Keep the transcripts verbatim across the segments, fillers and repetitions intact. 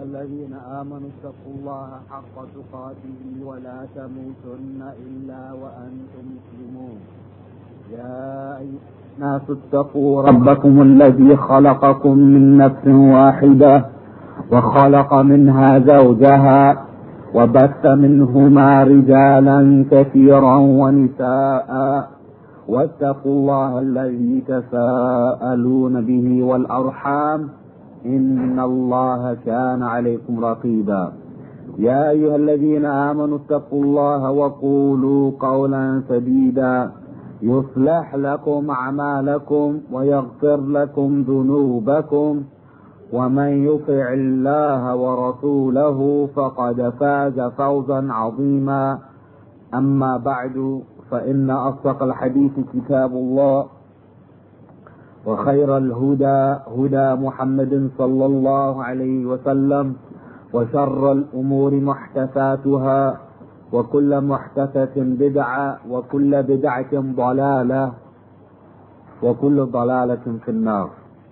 الذين آمنوا اتقوا الله حق تقاته ولا تموتن إلا وأنتم مسلمون. يا أيها الناس اتقوا ربكم الذي خلقكم من نفس واحدة وخلق منها زوجها وبث منهما رجالا كثيرا ونساء واتقوا الله الذي تساءلون به والأرحام إن الله كان عليكم رقيبا. يا أيها الذين آمنوا اتقوا الله وقولوا قولا سديدا يصلح لكم أعمالكم ويغفر لكم ذنوبكم ومن يطع الله ورسوله فقد فاز فوزا عظيما. أما بعد، فإن أصدق الحديث كتاب الله وخير الهدى هدى محمد صلى الله عليه وسلم وشر الأمور محدثاتها وكل محدثة بدعة وكل بدعة ضلالة وكل ضلالة في النار.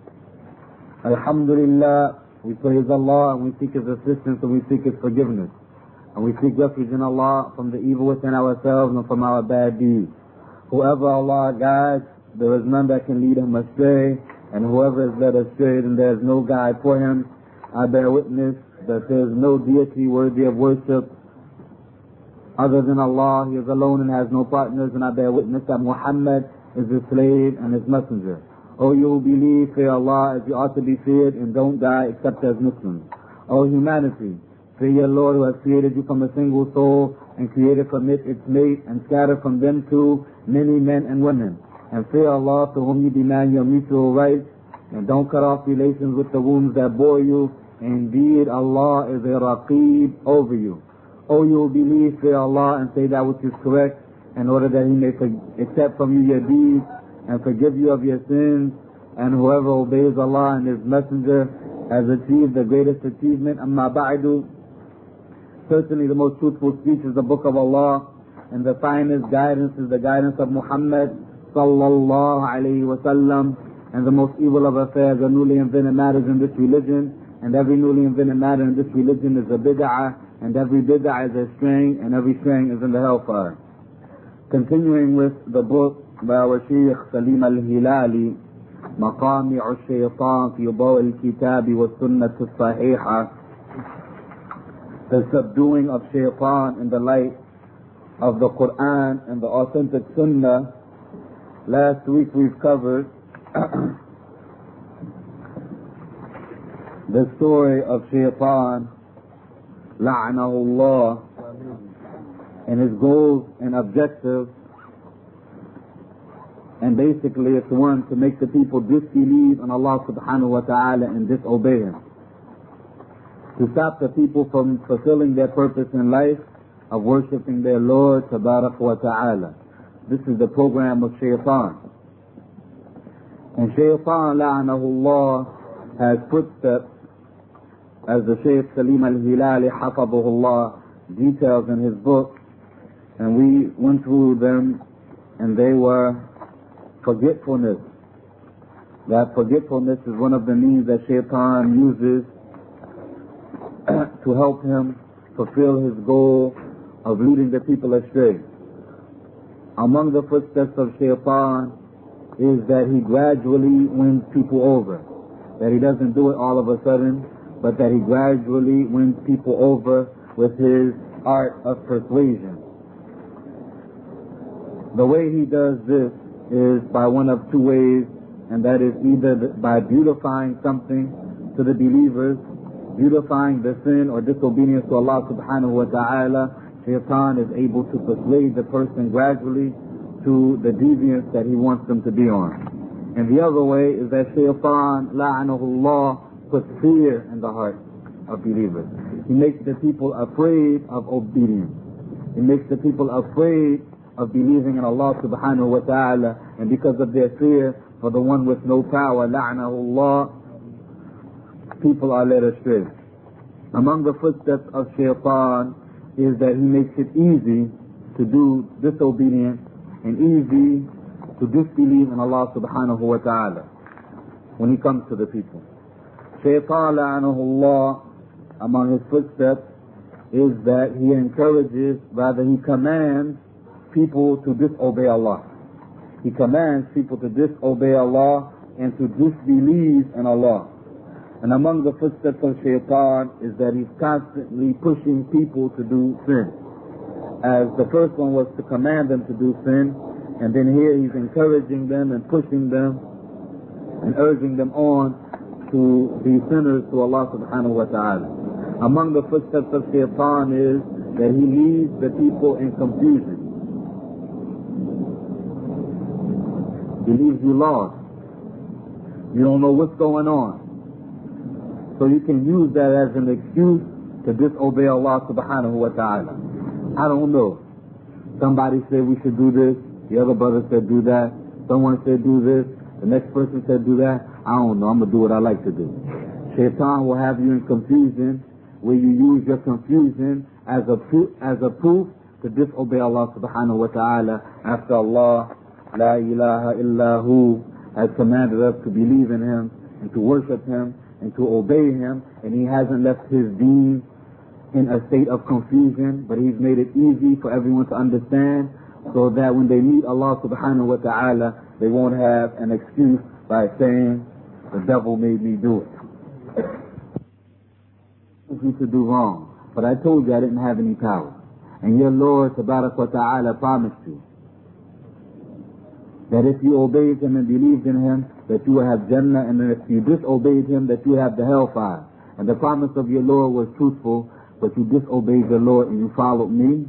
Alhamdulillah, we praise Allah and we seek His assistance and we seek His forgiveness. And we seek refuge in Allah from the evil within ourselves and from our bad deeds. Whoever Allah guides, there is none that can lead him astray. And whoever is led astray, then there is no guide for him. I bear witness that there is no deity worthy of worship other than Allah. He is alone and has no partners. And I bear witness that Muhammad is His slave and His messenger. O you who believe, fear Allah as you ought to be feared, and don't die except as Muslims. O humanity, fear your Lord who has created you from a single soul and created from it its mate and scattered from them two many men and women. And fear Allah to whom you demand your mutual rights, and don't cut off relations with the wombs that bore you. Indeed, Allah is a Raqib over you. O you who believe, fear Allah and say that which is correct, in order that He may accept from you your deeds and forgive you of your sins. And whoever obeys Allah and His Messenger has achieved the greatest achievement. Amma ba'du. Certainly the most truthful speech is the Book of Allah, and the finest guidance is the guidance of Muhammad sallallahu alayhi wa sallam. And the most evil of affairs are newly invented matters in this religion, and every newly invented matter in this religion is a bid'ah, and every bid'ah is a straying, and every straying is in the hellfire. Continuing with the book by our Shaykh Salim al-Hilali, مقامع الشيطان في ضوء الكتاب والسنة الصحيحة, the subduing of shaitan in the light of the Quran and the authentic Sunnah. Last week we've covered the story of shaitan, la'anahu Allah, and his goals and objectives. And basically it's one, to make the people disbelieve in Allah subhanahu wa ta'ala and disobey Him. To stop the people from fulfilling their purpose in life of worshipping their Lord tabarak wa ta'ala. This is the program of shaitan. And shaitan, la'anahu Allah, has footsteps, as the Shaykh Salim al-Hilali hafadhahullah details in his book. And we went through them, and they were forgetfulness. That forgetfulness is one of the means that shaitan uses to help him fulfill his goal of leading the people astray. Among the footsteps of shaitan is that he gradually wins people over. That he doesn't do it all of a sudden, but that he gradually wins people over with his art of persuasion. The way he does this is by one of two ways, and that is either by beautifying something to the believers, beautifying the sin or disobedience to Allah subhanahu wa ta'ala. Shaitan is able to persuade the person gradually to the deviance that he wants them to be on. And the other way is that shaitan, la'anahu Allah, puts fear in the heart of believers. He makes the people afraid of obedience. He makes the people afraid of believing in Allah subhanahu wa ta'ala, and because of their fear for the one with no power, la'anahu Allah, people are led astray. Among the footsteps of shaitan is that he makes it easy to do disobedience and easy to disbelieve in Allah subhanahu wa ta'ala when he comes to the people. Shaitan, la'anahu Allah, among his footsteps is that he encourages, rather he commands people to disobey Allah. He commands people to disobey Allah and to disbelieve in Allah. And among the footsteps of Shaitan is that he's constantly pushing people to do sin. As the first one was to command them to do sin, and then here he's encouraging them and pushing them and urging them on to be sinners to Allah subhanahu wa ta'ala. Among the footsteps of Shaitan is that he leads the people in confusion. He leaves you lost. You don't know what's going on. So you can use that as an excuse to disobey Allah subhanahu wa ta'ala. I don't know. Somebody said we should do this. The other brother said do that. Someone said do this. The next person said do that. I don't know. I'm going to do what I like to do. Shaitan will have you in confusion, where you use your confusion as a proof, as a proof to disobey Allah subhanahu wa ta'ala after Allah, la ilaha illa hu, has commanded us to believe in Him and to worship Him and to obey Him, and He hasn't left His deen in a state of confusion, but He's made it easy for everyone to understand, so that when they meet Allah subhanahu wa ta'ala, they won't have an excuse by saying, the devil made me do it. You to do wrong, but I told you I didn't have any power. And your Lord tabarak wa ta'ala promised you that if you obeyed Him and believed in Him, that you will have Jannah, and if you disobeyed Him, that you have the hellfire. And the promise of your Lord was truthful, but you disobeyed your Lord and you followed me.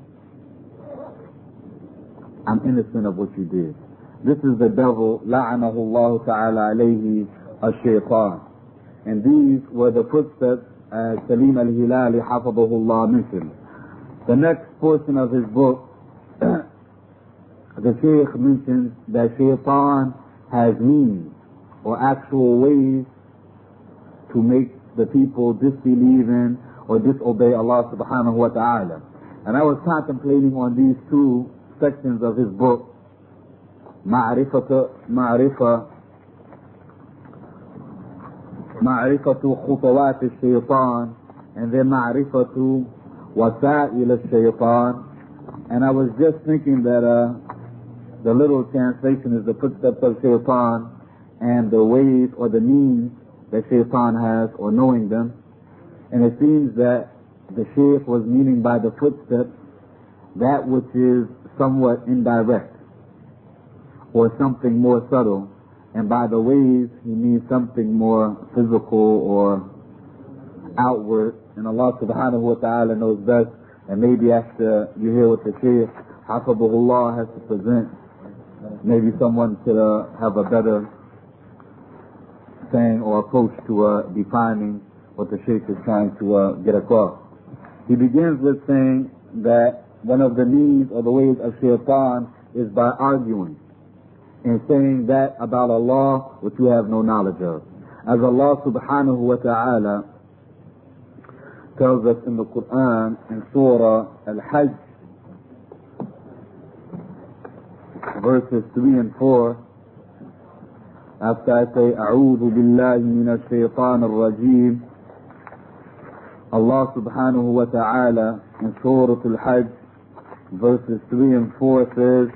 I'm innocent of what you did. This is the devil, la'anahu Allah ta'ala alayhi ash-shaytan. And these were the footsteps as Salim al-Hilali hafadahullah mentioned. The next portion of his book, the Shaykh mentions that Shaitan has means or actual ways to make the people disbelieve in or disobey Allah subhanahu wa ta'ala. And I was contemplating on these two sections of his book, Ma'rifatu Ma'rifa Ma'rifatu Khutawat al-Shaytan, and then Ma'rifatu Wasa'il al-Shaytan. And I was just thinking that uh, the little translation is the footsteps of Shaitan and the ways or the means that Shaitan has, or knowing them. And it seems that the Shaykh was meaning by the footsteps that which is somewhat indirect or something more subtle, and by the ways he means something more physical or outward. And Allah subhanahu wa ta'ala knows best, and maybe after you hear what the Shaykh hafidhahullah has to present, maybe someone could uh, have a better saying or approach to uh, defining what the Shaykh is trying to uh, get across. He begins with saying that one of the means or the ways of Shaitan is by arguing and saying that about Allah which you have no knowledge of. As Allah subhanahu wa ta'ala tells us in the Quran in Surah Al-Hajj, verses three and four, after I say A'udhu billahi minash shaitanir rajim, Allah subhanahu wa ta'ala in Surah Al-Hajj verses three and four says,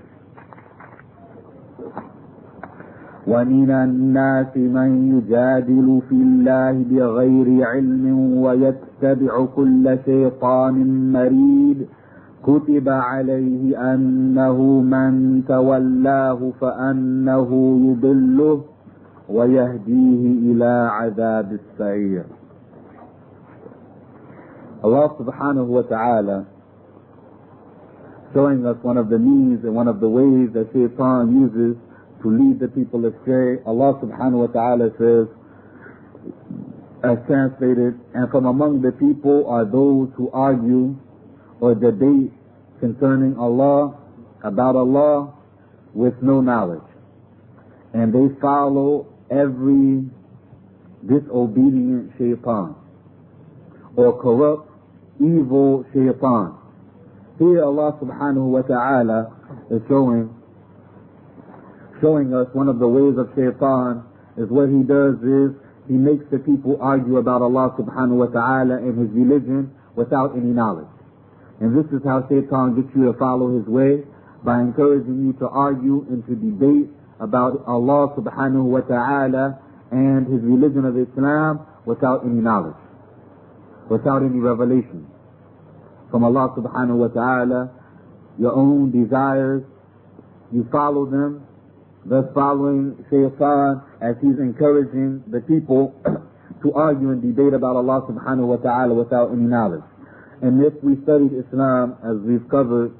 وَمِنَ النَّاسِ مَنْ يُجَادِلُ فِي اللَّهِ بِغَيْرِ عِلْمٍ وَيَتَّبِعُ كُلَّ شَيْطَانٍ مَرِيدٍ كُتِبَ عَلَيْهِ أَنَّهُ مَنْ تَوَلَّاهُ فَأَنَّهُ يُضِلُّهُ وَيَهْدِيهِ إِلَى عَذَابِ السَّعِيرِ. Allah subhanahu wa ta'ala showing us one of the means and one of the ways that Shaitan uses to lead the people astray. Allah subhanahu wa ta'ala says, as translated, and from among the people are those who argue or debate concerning Allah, about Allah, with no knowledge. And they follow every disobedient Shaitan or corrupt, evil Shaitan. Here Allah subhanahu wa ta'ala is showing showing us one of the ways of Shaitan is what he does is he makes the people argue about Allah subhanahu wa ta'ala and his religion without any knowledge. And this is how Shaitan gets you to follow his way, by encouraging you to argue and to debate about Allah subhanahu wa ta'ala and his religion of Islam without any knowledge, without any revelation from Allah subhanahu wa ta'ala. Your own desires, you follow them, thus following Shaitan as he's encouraging the people to argue and debate about Allah subhanahu wa ta'ala without any knowledge. And if we studied Islam, as we've covered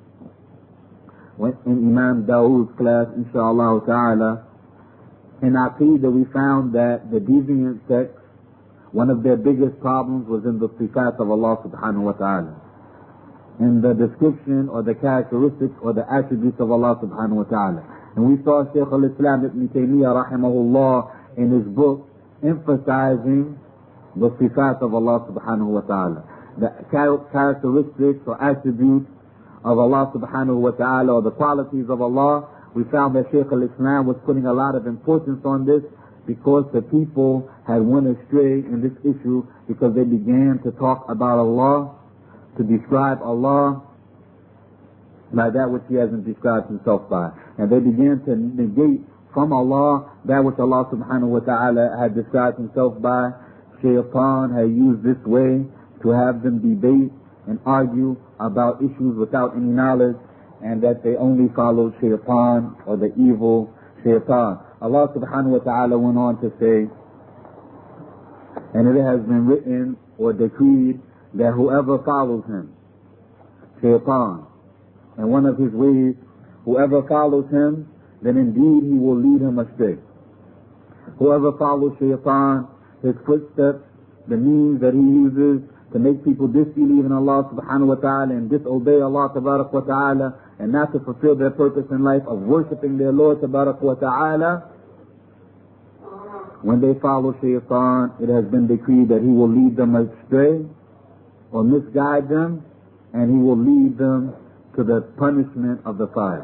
in Imam Dawood's class, inshaAllah ta'ala, in Aqeedah we found that the deviant sects, one of their biggest problems was in the sifat of Allah subhanahu wa ta'ala, in the description or the characteristics or the attributes of Allah subhanahu wa ta'ala. And we saw Shaykh al-Islam Ibn Taymiyyah rahimahullah in his book emphasizing the sifat of Allah subhanahu wa ta'ala, the characteristics or attributes of Allah subhanahu wa ta'ala, or the qualities of Allah. We found that Shaykh al-Islam was putting a lot of importance on this because the people had went astray in this issue, because they began to talk about Allah, to describe Allah by that which he hasn't described himself by. And they began to negate from Allah that which Allah subhanahu wa ta'ala had described himself by. Shaitan had used this way to have them debate and argue about issues without any knowledge, and that they only followed Shaitan, or the evil Shaitan. Allah subhanahu wa ta'ala went on to say, and it has been written or decreed that whoever follows him, Shaitan, and one of his ways, whoever follows him, then indeed he will lead him astray. Whoever follows Shaitan, his footsteps, the means that he uses to make people disbelieve in Allah subhanahu wa ta'ala and disobey Allah tabarak wa ta'ala, and not to fulfill their purpose in life of worshipping their Lord tabarak wa ta'ala, when they follow Shaitan, it has been decreed that he will lead them astray or misguide them, and he will lead them to the punishment of the fire.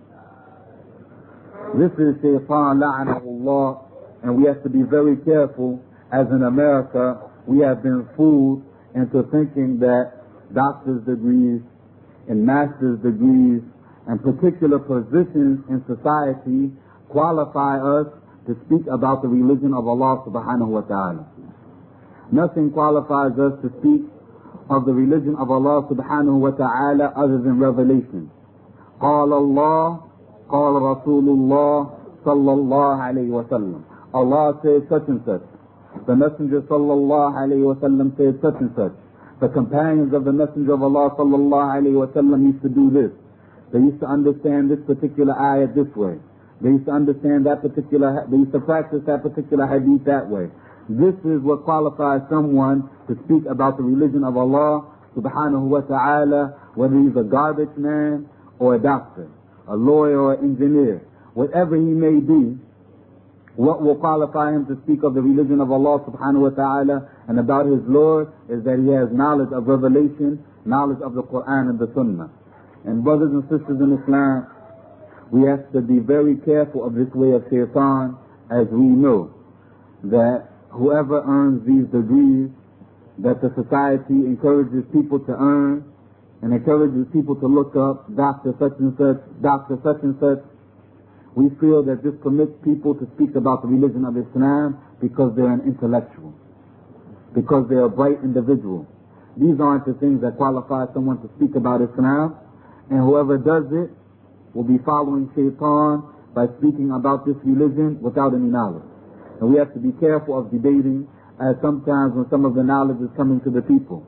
This is Shaitan la'anahullah, and we have to be very careful. As in America, we have been fooled into thinking that doctor's degrees and master's degrees and particular positions in society qualify us to speak about the religion of Allah subhanahu wa ta'ala. Nothing qualifies us to speak of the religion of Allah subhanahu wa ta'ala other than revelation. قال الله قال رسول الله صلى الله عليه وسلم. Allah said such and such. The Messenger sallallahu alayhi wa sallam said such and such. The companions of the Messenger of Allah sallallahu alayhi wa sallam used to do this. They used to understand this particular ayat this way. They used to understand that particular, they used to practice that particular hadith that way. This is what qualifies someone to speak about the religion of Allah subhanahu wa ta'ala, whether he's a garbage man or a doctor, a lawyer or an engineer, whatever he may be. What will qualify him to speak of the religion of Allah subhanahu wa ta'ala and about his Lord is that he has knowledge of revelation, knowledge of the Quran and the Sunnah. And brothers and sisters in Islam, we have to be very careful of this way of Shaitan, as we know that whoever earns these degrees that the society encourages people to earn, and encourages people to look up doctor such and such, doctor such and such, we feel that this permits people to speak about the religion of Islam because they're an intellectual, because they're a bright individual. These aren't the things that qualify someone to speak about Islam, and whoever does it will be following Shaitan by speaking about this religion without any knowledge. And we have to be careful of debating, as sometimes when some of the knowledge is coming to the people,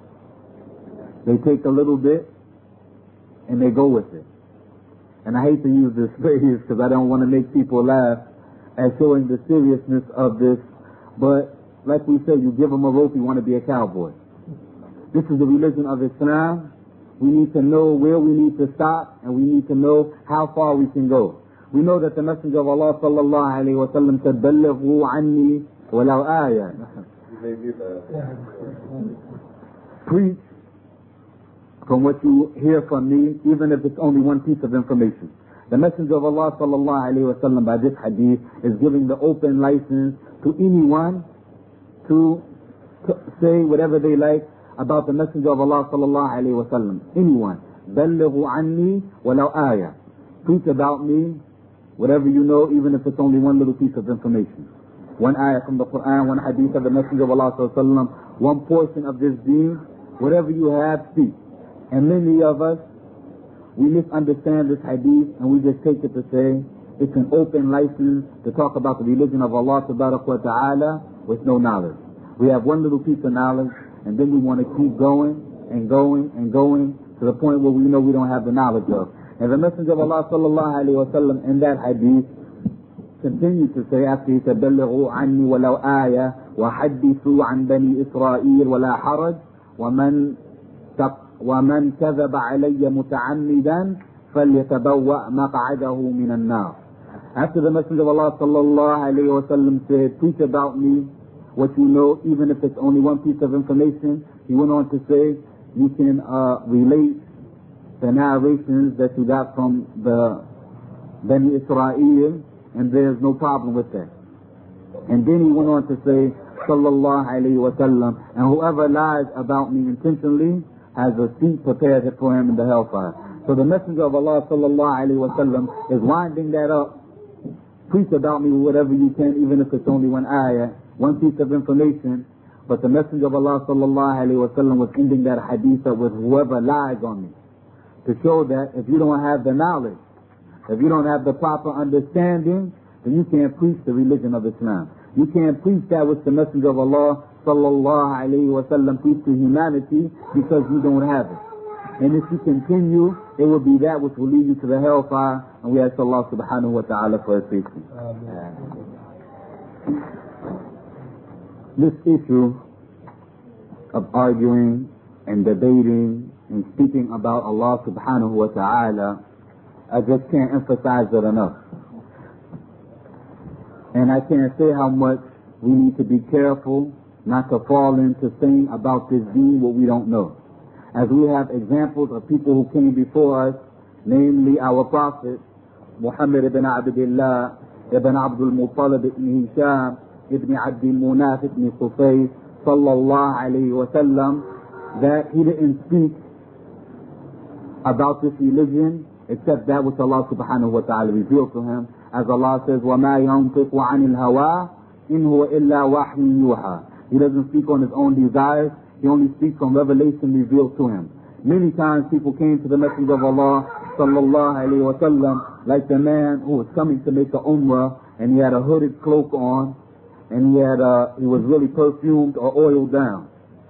they take a little bit and they go with it. And I hate to use this phrase because I don't want to make people laugh at showing the seriousness of this, but like we say, you give them a rope, you want to be a cowboy. This is the religion of Islam. We need to know where we need to stop, and we need to know how far we can go. We know that the Messenger of Allah sallallahu alayhi wa sallam said, بَلِّغُوا عَنِّي وَلَوْ آيَةً. Preach from what you hear from me, even if it's only one piece of information. The Messenger of Allah sallallahu alayhi wa sallam by this hadith is giving the open license to anyone to, to say whatever they like about the Messenger of Allah sallallahu alayhi wa sallam. Anyone. بَلِّغُوا عَنِّي وَلَوْ آيَةً. Preach about me, whatever you know, even if it's only one little piece of information. One ayah from the Quran, one hadith of the Messenger of Allah sallallahu alayhi wa sallam, one portion of this deen, whatever you have, speak. And many of us, we misunderstand this hadith and we just take it to say it's an open license to talk about the religion of Allah tabarak wa ta'ala with no knowledge. We have one little piece of knowledge and then we want to keep going and going and going to the point where we know we don't have the knowledge of. And the Messenger of Allah sallallahu alayhi wa sallam in that hadith continued to say after he said بَلِّغُوا عَنِّي وَلَوْ آيَةً وَحَدِّثُوا عَنْ بَنِي إِسْرَائِيلَ وَلَا حَرَجْ وَمَنْ تَقْ وَمَنْ كَذَبَ عَلَيَّ مُتَعَمِّدًا فَلْيَتَبَوَّأْ مَقْعَدَهُ مِنَ النَّارِ. After the Messenger of Allah sallallahu alayhi wa sallam said, preach about me what you know, even if it's only one piece of information, he went on to say, you can uh, relate the narrations that you got from the Bani Israel, and there's no problem with that. And then he went on to say, sallallahu alayhi wa sallam, and whoever lies about me intentionally has a seat prepared for him in the hellfire. So the Messenger of Allah sallallahu alayhi wa sallam is winding that up. Preach about me whatever you can, even if it's only one ayah, one piece of information. But the Messenger of Allah sallallahu alayhi wa sallam was ending that hadith up with whoever lies on me, to show that if you don't have the knowledge, if you don't have the proper understanding, then you can't preach the religion of Islam. You can't preach that which the Messenger of Allah sallallahu alayhi wa sallam preached to humanity, because you don't have it. And if you continue, it will be that which will lead you to the hellfire. And we ask Allah subhanahu wa ta'ala for his safety. This issue of arguing and debating and speaking about Allah subhanahu wa ta'ala, I just can't emphasize it enough. And I can't say how much we need to be careful not to fall into saying about this deen what we don't know. As we have examples of people who came before us, namely our Prophet, Muhammad ibn Abdullah, ibn Abdul Muttalib ibn Hisham, ibn Abdul Munaf ibn Qusay, sallallahu alayhi wa sallam, that he didn't speak about this religion except that which Allah subhanahu wa ta'ala revealed to him. As Allah says, وَمَا يَنْطِقُ عَنِ الْهَوَىٰ إِنْ هُوَ إِلَّا وَحْيٌ يُوحَىٰ. He doesn't speak on his own desires. He only speaks from revelation revealed to him. Many times people came to the Messenger of Allah sallallahu alayhi wa sallam, like the man who was coming to make a umrah, and he had a hooded cloak on, and he had a, he was really perfumed or oiled down.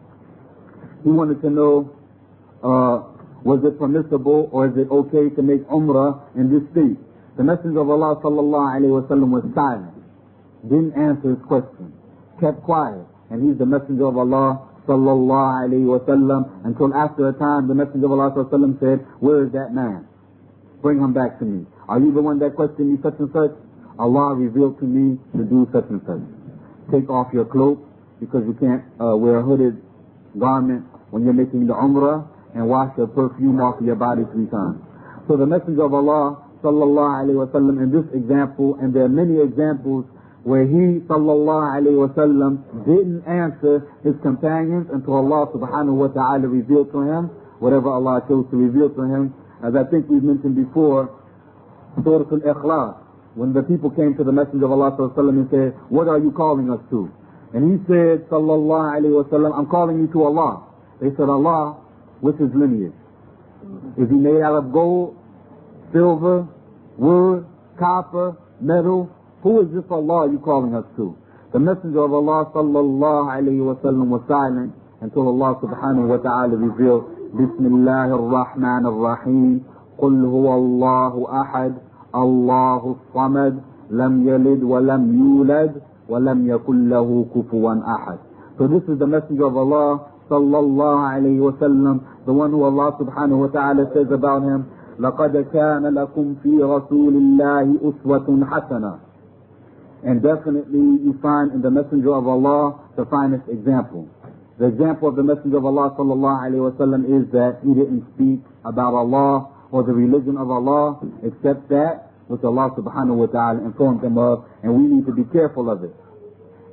He wanted to know, uh, was it permissible or is it okay to make umrah in this state? The Messenger of Allah sallallahu alayhi wa sallam was silent, didn't answer his question, kept quiet, and he's the Messenger of Allah sallallahu alayhi wa sallam, until after a time the Messenger of Allah sallallahu alayhi wa sallam said, where is that man? Bring him back to me. Are you the one that questioned me such and such? Allah revealed to me to do such and such. Take off your cloak, because you can't uh, wear a hooded garment when you're making the umrah, and wash your perfume off of your body three times. So the Messenger of Allah sallallahu alayhi wa sallam in this example, and there are many examples where he sallallahu alayhi wa sallam didn't answer his companions until Allah subhanahu wa ta'ala revealed to him whatever Allah chose to reveal to him. As I think we've mentioned before, Surah Al-Ikhlas, when the people came to the Messenger of Allah sallallahu alayhi wa sallam and said, what are you calling us to? And he said sallallahu alayhi wa sallam, I'm calling you to Allah. They said, Allah, what's his lineage? Is he made out of gold, silver, wood, copper, metal? Who is this Allah you calling us to? The Messenger of Allah sallallahu alayhi wa sallam was silent until Allah subhanahu wa ta'ala revealed, Bismillah ar-Rahman ar-Rahim, Qul huwa Allahu ahad, Allahu samad, lam yalid wa lam yulad, wa lam yakul lahu kufuwan ahad. So this is the Messenger of Allah sallallahu alayhi wa sallam, the one who Allah subhanahu wa ta'ala says about him, لَقَدْ كَانَ لَكُمْ فِي رَسُولِ اللَّهِ أُسْوَةٌ حَسَنَةٌ. And definitely you find in the Messenger of Allah the finest example. The example of the Messenger of Allah sallallahu alayhi wa sallam is that he didn't speak about Allah or the religion of Allah except that which Allah subhanahu wa ta'ala informed him of, and we need to be careful of it.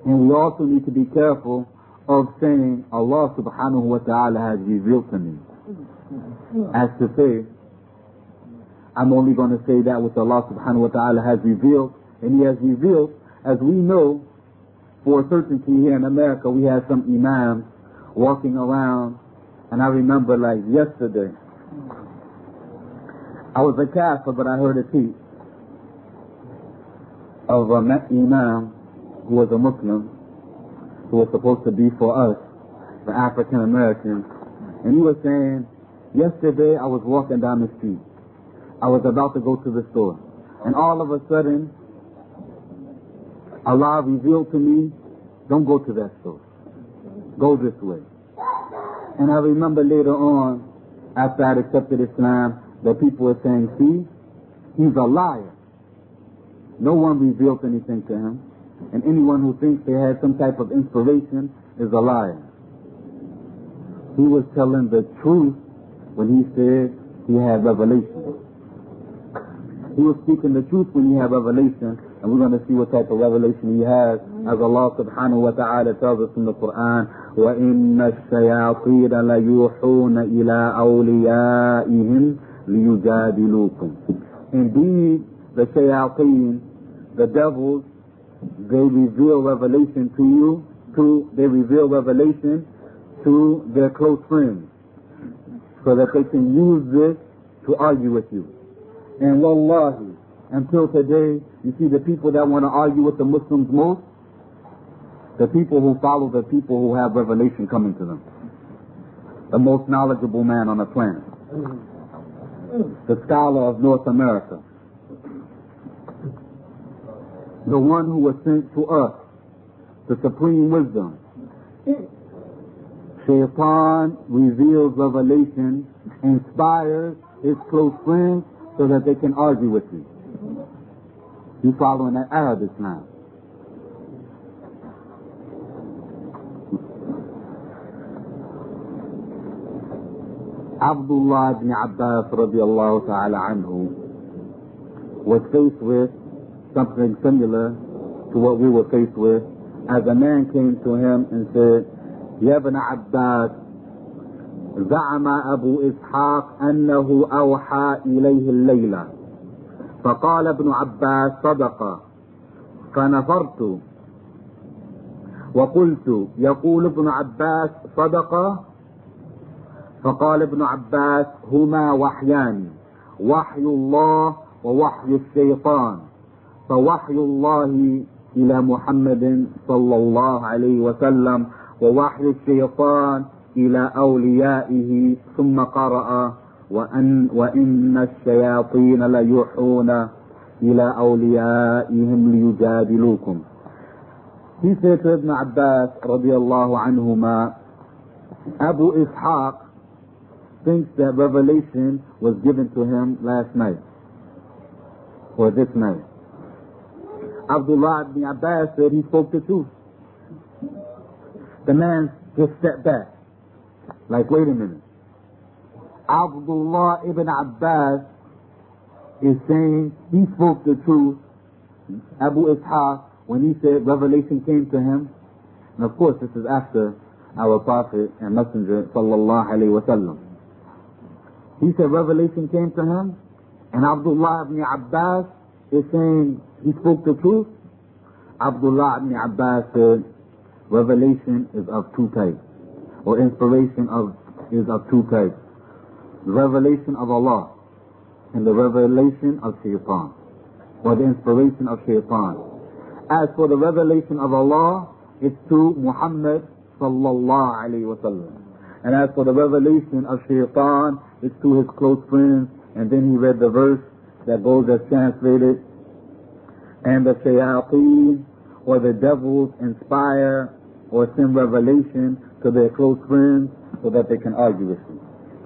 And we also need to be careful of saying Allah subhanahu wa ta'ala has revealed to me. As to say, I'm only going to say that which Allah subhanahu wa ta'ala has revealed. And He has revealed, as we know, for certainty here in America, we have some imams walking around. And I remember like yesterday, I was a Kafir, but I heard a teach of an imam who was a Muslim, who was supposed to be for us, the African Americans. And he was saying, yesterday I was walking down the street. I was about to go to the store. And all of a sudden, Allah revealed to me, don't go to that store. Go this way. And I remember later on, after I accepted Islam, that people were saying, see, he's a liar. No one revealed anything to him. And anyone who thinks they had some type of inspiration is a liar. He was telling the truth when he said he had revelation. He was speaking the truth when he had revelation, and we're going to see what type of revelation he has, as Allah subhanahu wa ta'ala tells us in the Quran, وَإِنَّ الشَّيَاطِينَ لَيُوحُونَ إِلَىٰ أَوْلِيَائِهِمْ لِيُجَادِلُوكُمْ. Indeed, the shayateen, the devils, they reveal revelation to you, to, they reveal revelation to their close friends, so that they can use this to argue with you. And wallahi, until today, you see the people that want to argue with the Muslims most, the people who follow the people who have revelation coming to them. The most knowledgeable man on the planet. The scholar of North America. The one who was sent to us, the supreme wisdom. Shaitan reveals revelation, inspires his close friends so that they can argue with you. You following that Arab Islam. Abdullah ibn Abbas radiallahu ta'ala anhu was faced with something similar to what we were faced with, as a man came to him and said, Ya ibn Abbas, زعم أبو إسحاق أنه أوحى إليه الليلة. فقال ابن عباس صدق. فنفرت وقلت يقول ابن عباس صدق. فقال ابن عباس هما وحيان، وحي الله ووحي الشيطان. فوحي الله إلى محمد صلى الله عليه وسلم، ووحي الشيطان إلى أوليائه. ثم قرأ وأن, وإن الشياطين ليوحون إلى أوليائهم ليجادلوكم. He said to Ibn Abbas radiallahu anhuma, Abu Ishaq thinks that revelation was given to him last night, or this night. Abdullah ibn Abbas said he spoke the truth. The man just stepped back, like, wait a minute. Abdullah ibn Abbas is saying he spoke the truth, Abu Ishaq, when he said revelation came to him. And of course, this is after our Prophet and Messenger sallallahu alayhi wa sallam. He said revelation came to him, and Abdullah ibn Abbas is saying he spoke the truth. Abdullah ibn Abbas said revelation is of two types, or inspiration of is of two types: the revelation of Allah and the revelation of Shaitan, or the inspiration of Shaitan. As for the revelation of Allah, it's to Muhammad sallallahu alayhi wa sallam. And as for the revelation of Shaitan, it's to his close friends. And then he read the verse that goes as translated, and the shayateen, or the devils, inspire or send revelation to their close friends so that they can argue with you.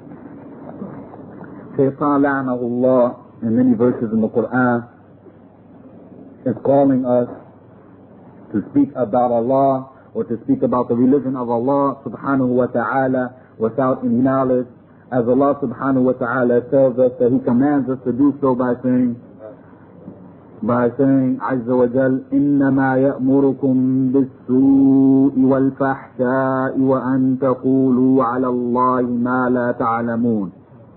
Shaitan, la'anahullah, in many verses in the Quran, is calling us to speak about Allah, or to speak about the religion of Allah subhanahu wa ta'ala without any knowledge, as Allah subhanahu wa ta'ala tells us that He commands us to do so by saying, by saying Azza wa Jal, إِنَّمَا يَأْمُرُكُمْ بِالسُّوءِ وَالْفَحْشَاءِ وَأَن تَقُولُوا عَلَى اللَّهِ مَا لَا تَعْلَمُونَ.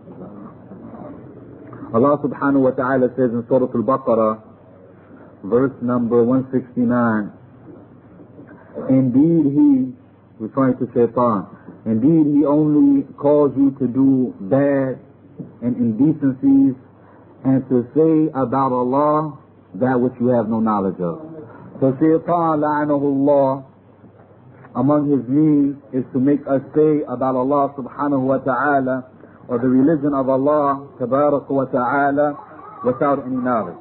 Allah subhanahu wa ta'ala says in Surah Al-Baqarah, verse number one sixty-nine, indeed he, referring to Shaitan, indeed he only calls you to do bad and indecencies and to say about Allah that which you have no knowledge of. So Shaitan, la'anahullah, among his means is to make us say about Allah subhanahu wa ta'ala or the religion of Allah tabarak wa ta'ala without any knowledge.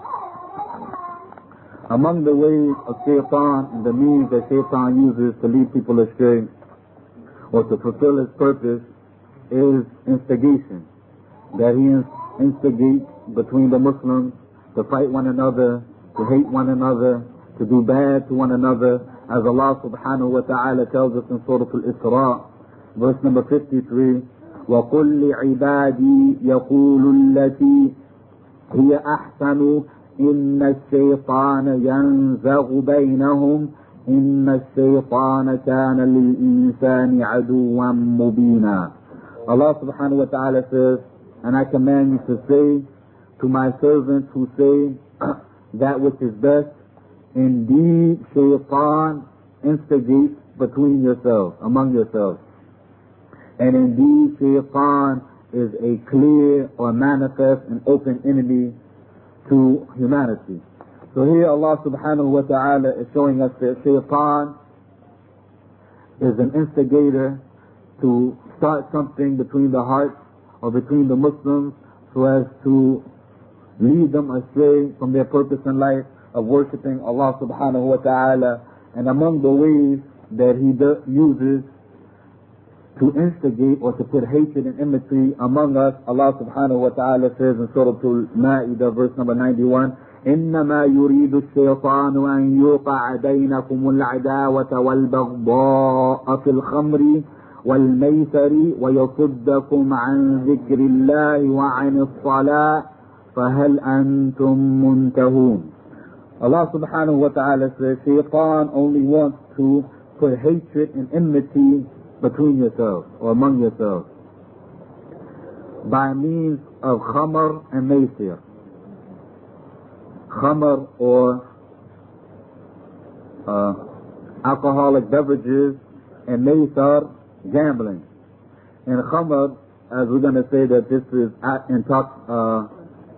Among the ways of Shaitan and the means that Shaitan uses to lead people astray or to fulfill his purpose is instigation. That he instigates between the Muslims to fight one another, to hate one another, to do bad to one another, as Allah subhanahu wa ta'ala tells us in Surah Al-Isra, verse number fifty-three, وَقُلْ لِعِبَادِي يَقُولُ الَّتِي هِيَ أَحْسَنُ إِنَّ الشَّيْطَانَ يَنزَغُ بَيْنَهُمْ إِنَّ الشَّيْطَانَ كَانَ لِلْإِنسَانِ عَدُوًّا مُبِينًا. Allah subhanahu wa ta'ala says, and I command you to say to my servants who say that which is best, indeed Shaitan instigates between yourselves, among yourselves. And indeed Shaitan is a clear or manifest and open enemy to humanity. So here Allah subhanahu wa ta'ala is showing us that Shaitan is an instigator to start something between the hearts or between the Muslims so as to lead them astray from their purpose in life of worshipping Allah subhanahu wa ta'ala. And among the ways that he do, uses to instigate or to put hatred and enmity among us, Allah subhanahu wa ta'ala says in Surah Al-Ma'idah, verse number ninety-one, إنما يريد الشيطان أن يوقع بينكم العداوة والبغضاء في الخمر والميسر ويصدكم عن ذكر الله وعن الصلاة فهل أنتم منتهون. Allah subhanahu wa ta'ala says, Shaitan only wants to put hatred and enmity between yourselves or among yourselves by means of khamr and maysir. Khamr or uh, alcoholic beverages, and maysir, gambling. And khamr, as we're going to say that this is intox, uh,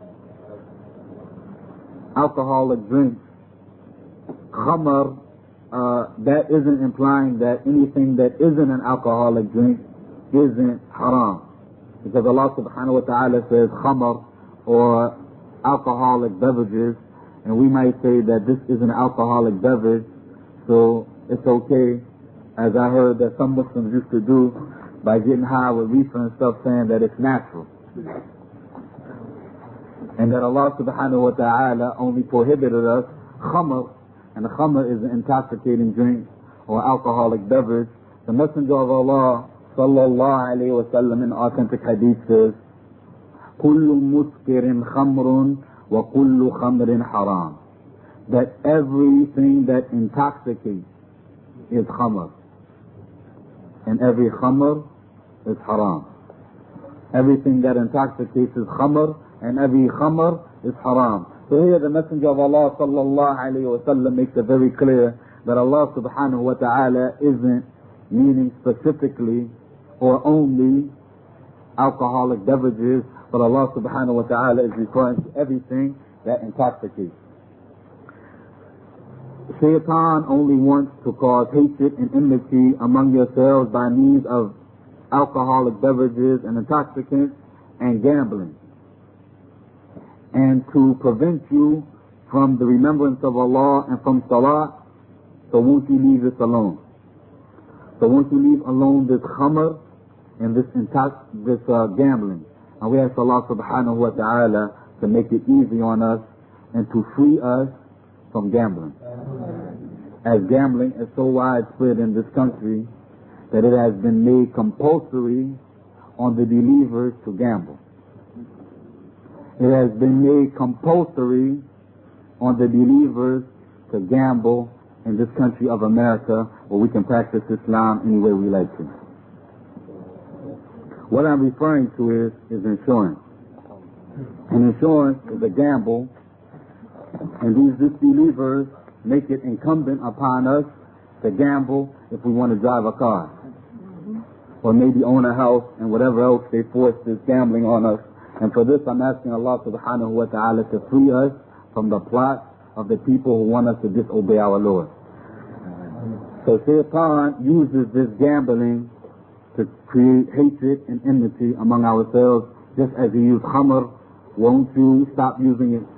alcoholic drinks. Khamr, uh, that isn't implying that anything that isn't an alcoholic drink isn't haram. Because Allah subhanahu wa ta'ala says khamr or alcoholic beverages, and we might say that this is an alcoholic beverage, so it's okay, as I heard that some Muslims used to do by getting high with reefer and stuff, saying that it's natural. And that Allah subhanahu wa ta'ala only prohibited us khamr, and the khamr is an intoxicating drink or alcoholic beverage. The Messenger of Allah sallallahu alayhi wa sallam in authentic hadith says, كل مسكر خمر وكل خمر حرام. That everything that intoxicates is khamr, and every khamr is haram. Everything that intoxicates is khamr, and every khamr is haram. So here the Messenger of Allah sallallahu alayhi wa sallam makes it very clear that Allah subhanahu wa ta'ala isn't meaning specifically or only alcoholic beverages, but Allah subhanahu wa ta'ala is referring to everything that intoxicates. Shaitan only wants to cause hatred and enmity among yourselves by means of alcoholic beverages and intoxicants and gambling, and to prevent you from the remembrance of Allah and from salah. So won't you leave this alone? So won't you leave alone this khamr and this intox this uh, gambling? And we ask Allah subhanahu wa ta'ala to make it easy on us and to free us from gambling. As gambling is so widespread in this country that it has been made compulsory on the believers to gamble. It has been made compulsory on the believers to gamble in this country of America where we can practice Islam any way we like to. What I'm referring to is, is insurance. And insurance is a gamble, and these disbelievers make it incumbent upon us to gamble if we want to drive a car, or maybe own a house, and whatever else they force this gambling on us. And for this I'm asking Allah subhanahu wa ta'ala to free us from the plot of the people who want us to disobey our Lord. So Shaitan uses this gambling to create hatred and enmity among ourselves, just as he used Khamr. Won't you stop using it?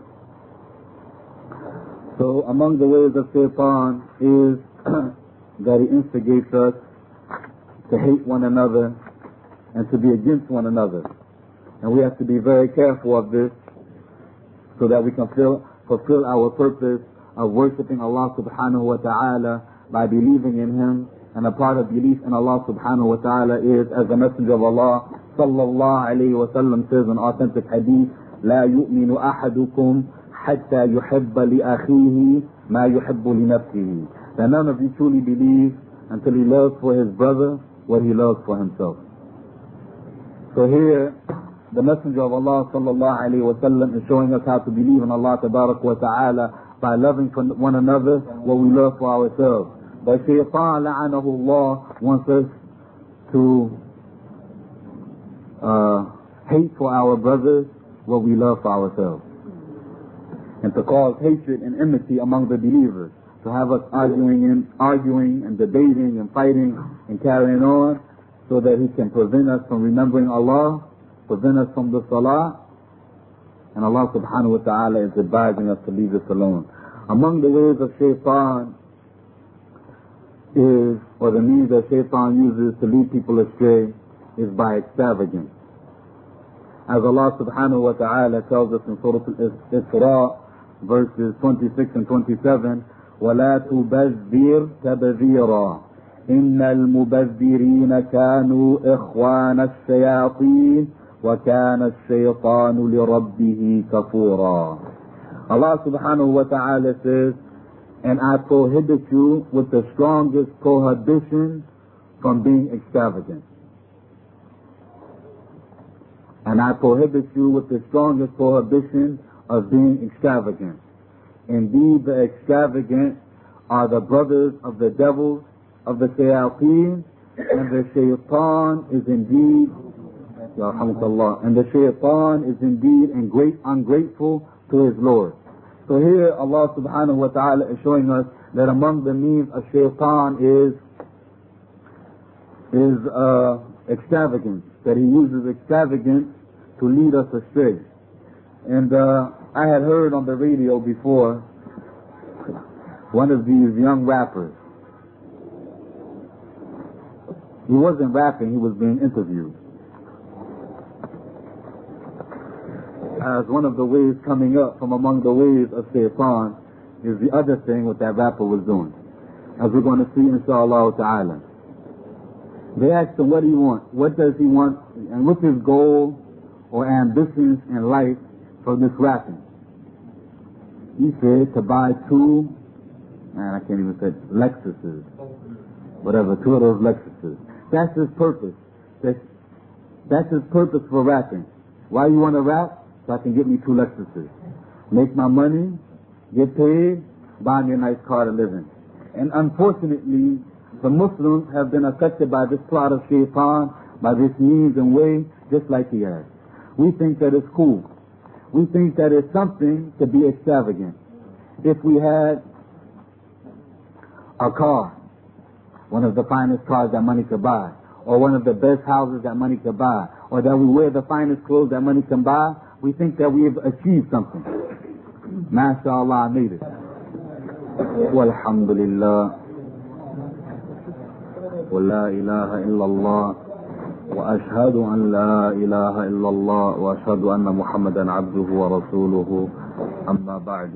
So among the ways of Shaitan is that he instigates us to hate one another and to be against one another. And we have to be very careful of this so that we can fill, fulfill our purpose of worshiping Allah subhanahu wa ta'ala by believing in Him. And a part of belief in Allah subhanahu wa ta'ala is, as the Messenger of Allah sallallahu alayhi wa sallam says in authentic hadith, لا يؤمن أحدكم حتى يحب لأخيه ما يحب لنفسه. That none of you truly believe until he loves for his brother what he loves for himself. So here, the Messenger of Allah sallallahu alayhi wa sallam is showing us how to believe in Allah tabarak wa ta'ala by loving for one another what we love for ourselves. But Shaitan la'anahu Allah wants us to uh, hate for our brothers what we love for ourselves, and to cause hatred and enmity among the believers, to have us arguing and arguing and debating and fighting and carrying on, so that he can prevent us from remembering Allah, prevent us from the salah. And Allah subhanahu wa ta'ala is advising us to leave this alone. Among the ways of Shaitan is, or the means that Shaitan uses to lead people astray, is by extravagance. As Allah subhanahu wa ta'ala tells us in Surah Al-Isra, verses twenty-six and twenty-seven, وَلَا تُبَذِّرْ تَبَذِيرًا إِنَّ الْمُبَذِّرِينَ كَانُوا إِخْوَانَ الشَّيَاطِينَ وَكَانَ الشَّيْطَانُ لِرَبِّهِ كَفُورًا. Allah subhanahu wa ta'ala says, and I prohibit you with the strongest prohibition from being extravagant. And I prohibit you with the strongest prohibition of being extravagant. Indeed, the extravagant are the brothers of the devils, of the shayateen, and the shaitan is indeed, and the shaitan is indeed and great ungrateful to his Lord. So here Allah subhanahu wa ta'ala is showing us that among the means of shaitan is is uh, extravagance, that he uses extravagance to lead us astray. And uh, I had heard on the radio before one of these young rappers. He wasn't rapping, he was being interviewed. As one of the ways coming up from among the ways of Shaitan is the other thing what that rapper was doing, as we're going to see inshallah ta'ala. They asked him, what do you want? What does he want? And what's his goal or ambitions in life for this rapping? He said to buy two, man, I can't even say Lexuses, whatever, two of those Lexuses. That's his purpose. That's, that's his purpose for rapping. Why you want to rap? So I can get me two Lexuses, make my money, get paid, buy me a nice car to live in. And unfortunately, the Muslims have been affected by this plot of Shaitan, by this means and way, just like he has. We think that it's cool. We think that it's something to be extravagant. If we had a car, one of the finest cars that money could buy, or one of the best houses that money could buy, or that we wear the finest clothes that money can buy, we think that we have achieved something. MashaAllah, I made it. Walhamdulillah. ولا إله إلا الله وأشهد أن لا إله إلا الله وأشهد أن محمدا عبده ورسوله أما بعد.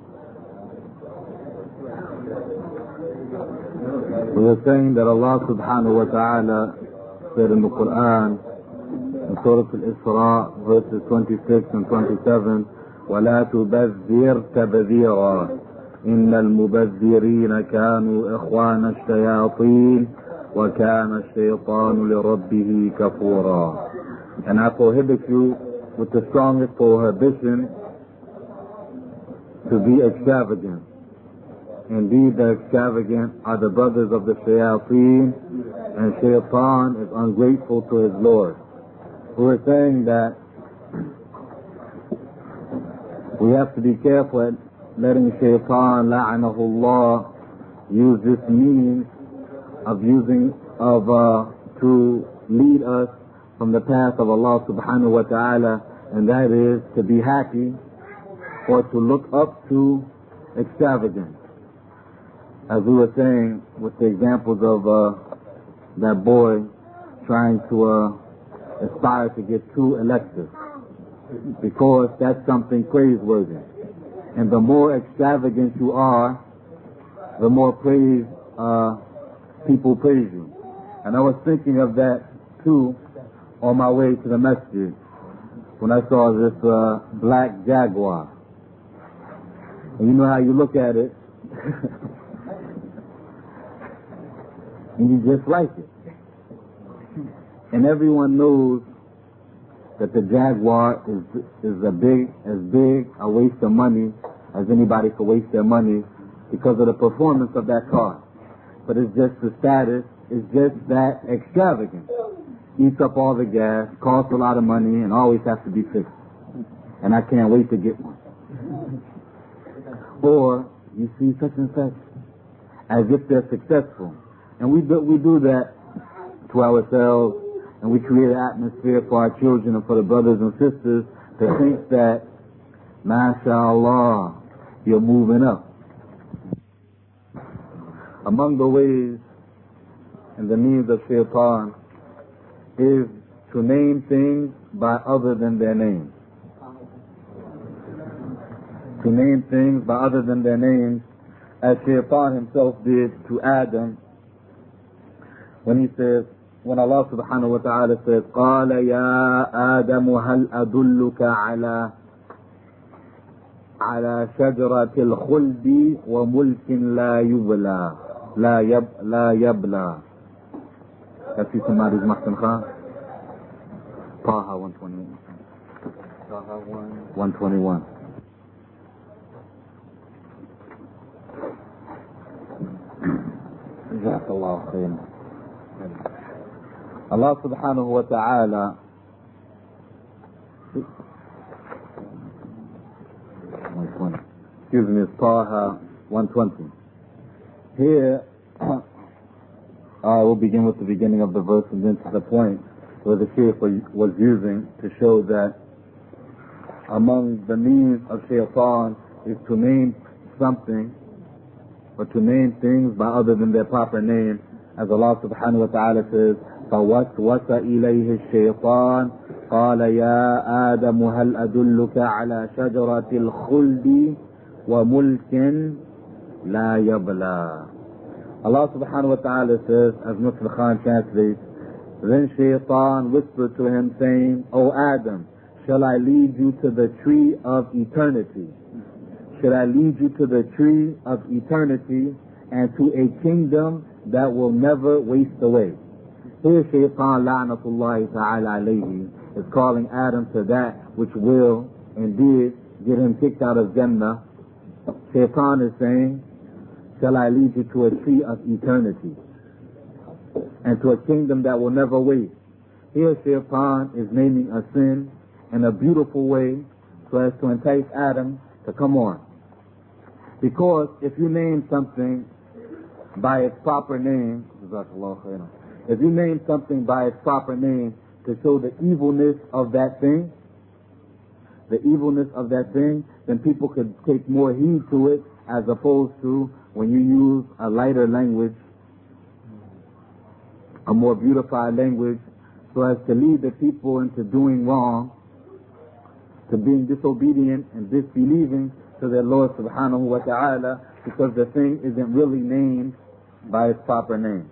We are saying that Allah subhanahu wa ta'ala said in the Quran, in Surah Al-Isra, verses twenty-six and twenty-seven, ولا تبذر تبذيرا إن المبذرين كانوا إخوان الشياطين وكان الشيطان لربه كفورا. And I prohibit you with the strongest prohibition to be extravagant. Indeed, the extravagant are the brothers of the shayateen, and shaitan is ungrateful to his Lord. We were saying that we have to be careful at letting shaitan, la'anahullah, use this means of using, of, uh, to lead us from the path of Allah subhanahu wa ta'ala, and that is to be happy or to look up to extravagance. As we were saying with the examples of uh, that boy trying to uh, aspire to get two electives, because that's something praiseworthy. And the more extravagant you are, the more praise uh, people praise you. And I was thinking of that too on my way to the masjid when I saw this uh, black Jaguar. And you know how you look at it and you just like it. And everyone knows that the Jaguar is is a big, as big a waste of money as anybody could waste their money because of the performance of that car. But it's just the status, it's just that extravagant. Eats up all the gas, costs a lot of money, and always has to be fixed. And I can't wait to get one. Or you see such and such, as if they're successful. And we do, we do that to ourselves, and we create an atmosphere for our children and for the brothers and sisters to think that, mashallah, you're moving up. Among the ways and the means of shaitan is to name things by other than their names. To name things by other than their names, as shaitan himself did to Adam when he says, when Allah subhanahu wa ta'ala says, قَالَ يَا آدَمُ هَلْ أَدُلُّكَ عَلَى على شجرة الخلد وملك لا يبلى لا يب لا يبلى. Have you somebody who's Mahsen Khan? Taha one twenty-one. Taha one twenty-one. Jazakallah khairan. Allah subhanahu wa ta'ala excuse me, it's Taha one twenty. Here, uh, we'll begin with the beginning of the verse and then to the point where the Shaykh was using to show that among the means of shaitan is to name something or to name things by other than their proper name, as Allah subhanahu wa ta'ala says, فَوَسْوَسَ إِلَيْهِ الشَّيْطَانِ قَالَ يَا آدَمُ هَلْ أَدُلُّكَ عَلَى شَجَرَةِ الْخُلْدِ وَمُلْكٍ لَا يَبْلَى. Allah subhanahu wa ta'ala says, as Muslim Khan translates, then shaitan whispered to him saying, O Adam, shall I lead you to the tree of eternity? Should I lead you to the tree of eternity and to a kingdom that will never waste away? Here shaitan, la'natullahi ta'ala alayhi, is calling Adam to that which will and did get him kicked out of Jannah. Shaitan is saying, shall I lead you to a tree of eternity and to a kingdom that will never waste? Here shaitan is naming a sin in a beautiful way so as to entice Adam to come on. Because if you name something by its proper name, if you name something by its proper name to show the evilness of that thing, the evilness of that thing, then people could take more heed to it, as opposed to when you use a lighter language, a more beautified language, so as to lead the people into doing wrong, to being disobedient and disbelieving to their Lord subhanahu wa ta'ala, because the thing isn't really named by its proper name.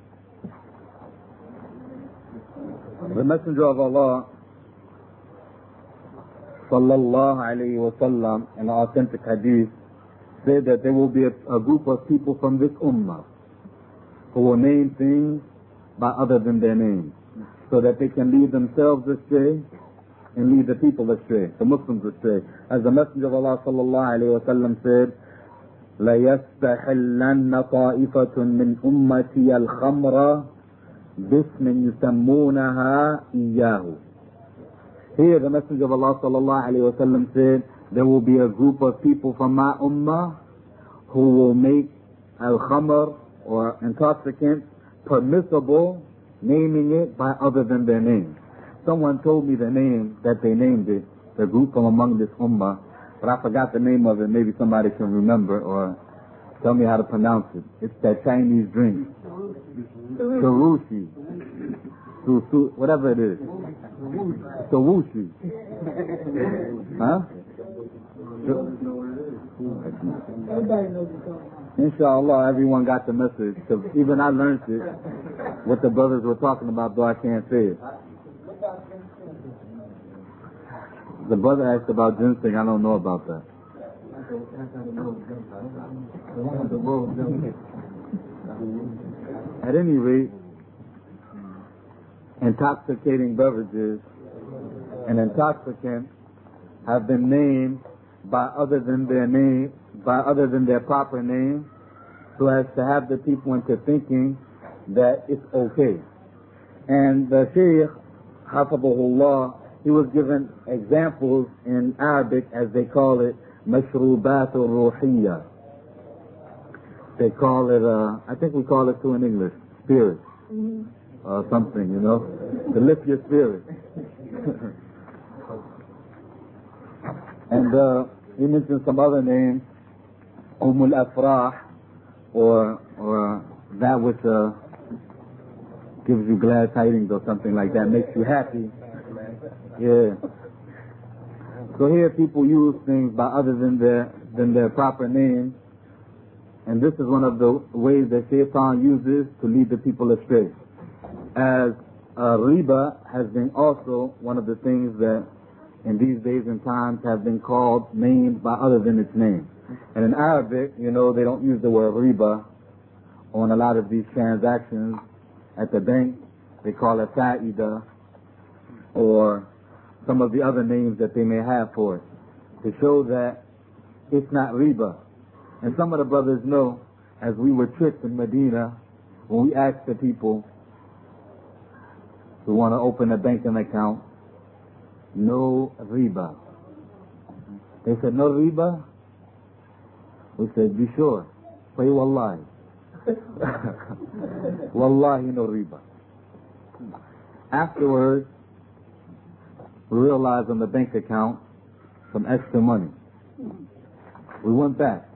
The Messenger of Allah sallallahu alayhi wa sallam, in the authentic hadith, said that there will be a, a group of people from this ummah who will name things by other than their names, so that they can lead themselves astray and lead the people astray, the Muslims astray. As the Messenger of Allah sallallahu alayhi wa sallam said, لَيَسْتَحِلَّنَّ طَائِفَةٌ مِّنْ أُمَّتِيَ الْخَمْرَ بِاسْمٍ يُسَمُّونَهَا إِيَّاهُ. Here the Messenger of Allah sallallahu alayhi wa sallam said, there will be a group of people from my ummah who will make al-khamr, or intoxicant, permissible, naming it by other than their name. Someone told me the name that they named it, the group from among this ummah, but I forgot the name of it. Maybe somebody can remember or tell me how to pronounce it. It's that Chinese drink. Surushi. Su, su, whatever it is. Surushi. Huh? Inshallah, everyone got the message. Cause even I learned it, what the brothers were talking about, though I can't say it. The brother asked about ginseng. I don't know about that. At any rate, intoxicating beverages and intoxicants have been named by other than their name, by other than their proper name, so as to have the people into thinking that it's okay. And the Shaykh, Hafidhahullah, he was given examples in Arabic, as they call it, mashrubat al-ruhiyya. They call it, uh, I think we call it too in English, spirit, mm-hmm. or something, you know, to lift your spirit. And uh, he mentioned some other names, Umul Afrah, or or that which uh, gives you glad tidings or something like that, makes you happy. Yeah. So here people use things by other than their than their proper names, and this is one of the ways that Shaitan uses to lead the people astray. As uh, riba has been also one of the things that in these days and times have been called, named by other than its name. And in Arabic, you know, they don't use the word riba on a lot of these transactions at the bank. They call it fa'ida, or some of the other names that they may have for it, to show that it's not riba. And some of the brothers know, as we were tricked in Medina, when we asked the people who want to open a banking account, no riba. They said, no riba? We said, be sure. Say wallahi. Wallahi, no riba. Afterwards, we realized on the bank account some extra money. We went back.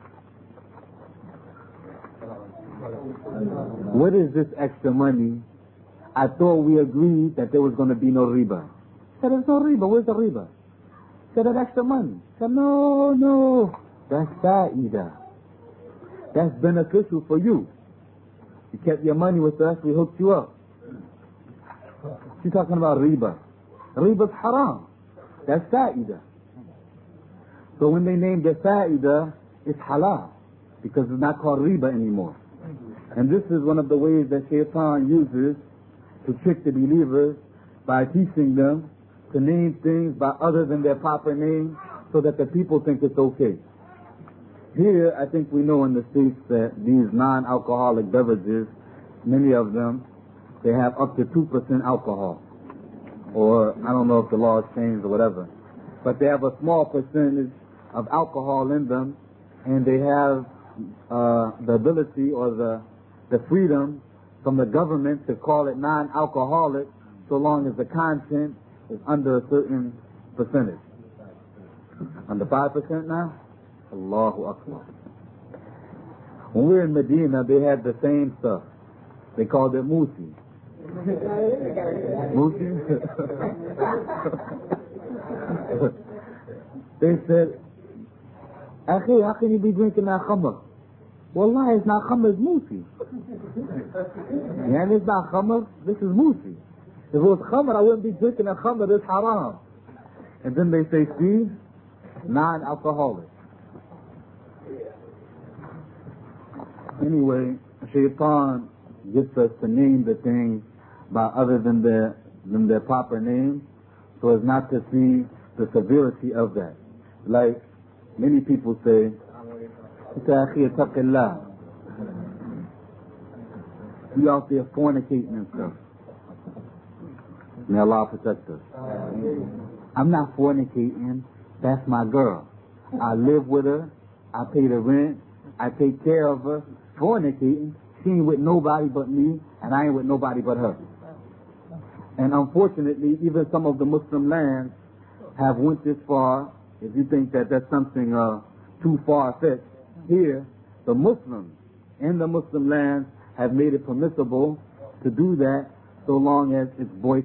What is this extra money? I thought we agreed that there was going to be no riba. Said, there's no riba. Where's the riba? Said, that extra money. Said, no, no. That's fa'ida. That's beneficial for you. You kept your money with us, we hooked you up. She's talking about riba. Riba's haram. That's fa'ida. So when they named it fa'ida, it's halal, because it's not called riba anymore. And this is one of the ways that Shaitan uses to trick the believers by teaching them to name things by other than their proper name, so that the people think it's okay. Here, I think we know in the States that these non-alcoholic beverages, many of them, they have up to two percent alcohol. Or, I don't know if the law has changed or whatever. But they have a small percentage of alcohol in them, and they have uh, the ability or the, the freedom from the government to call it non-alcoholic, so long as the content is under a certain percentage. Under five percent now? Allahu Akbar. When we were in Medina, they had the same stuff. They called it Musi. Musi? They said, Akhi, how can you be drinking that khamr? Wallahi, it's not khamr, it's Musi. Yeah, it's not khamr, this is Musi. If it was khamr, I wouldn't be drinking a khamr, it's haram. And then they say, see, non-alcoholic. Anyway, Shaitan gets us to name the things by other than their, than their proper names, so as not to see the severity of that. Like many people say, we out there fornicating and stuff. May Allah protect us. I'm not fornicating. That's my girl. I live with her. I pay the rent. I take care of her. Fornicating. She ain't with nobody but me, and I ain't with nobody but her. And unfortunately, even some of the Muslim lands have went this far. If you think that that's something uh, too far-fetched, here, the Muslims in the Muslim lands have made it permissible to do that, so long as its voice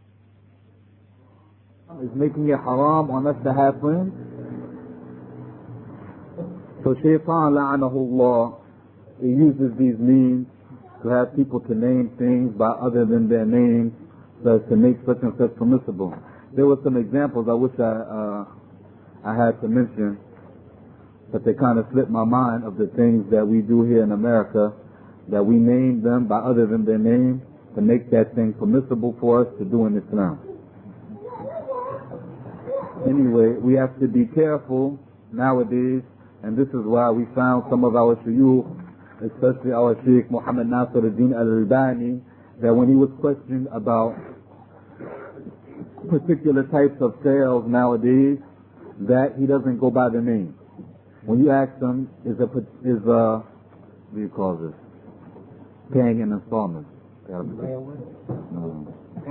is making it haram on us to have friends. So Shaitan, la'anahullah, he uses these means to have people to name things by other than their names, so as to make such and such permissible. There were some examples I wish I uh, I had to mention, but they kind of slipped my mind, of the things that we do here in America, that we name them by other than their name to make that thing permissible for us to do in Islam. Anyway, we have to be careful nowadays, and this is why we found some of our shuyukh, especially our Sheikh Muhammad Nasiruddin Al-Albani, that when he was questioned about particular types of sales nowadays, that he doesn't go by the name. When you ask them, is a, is a, what do you call this? Paying in installments. No.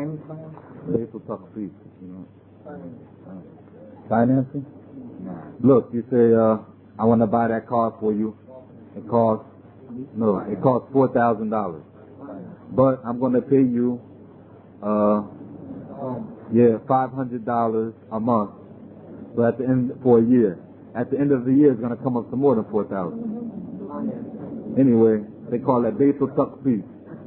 You know. Financing? Look, you say, uh, I want to buy that car for you. It costs, no, it costs four thousand dollars. But I'm going to pay you, uh, yeah, five hundred dollars a month. So at the end, for a year. At the end of the year, it's going to come up to more than four thousand. Anyway, they call that Baytul Taqseed.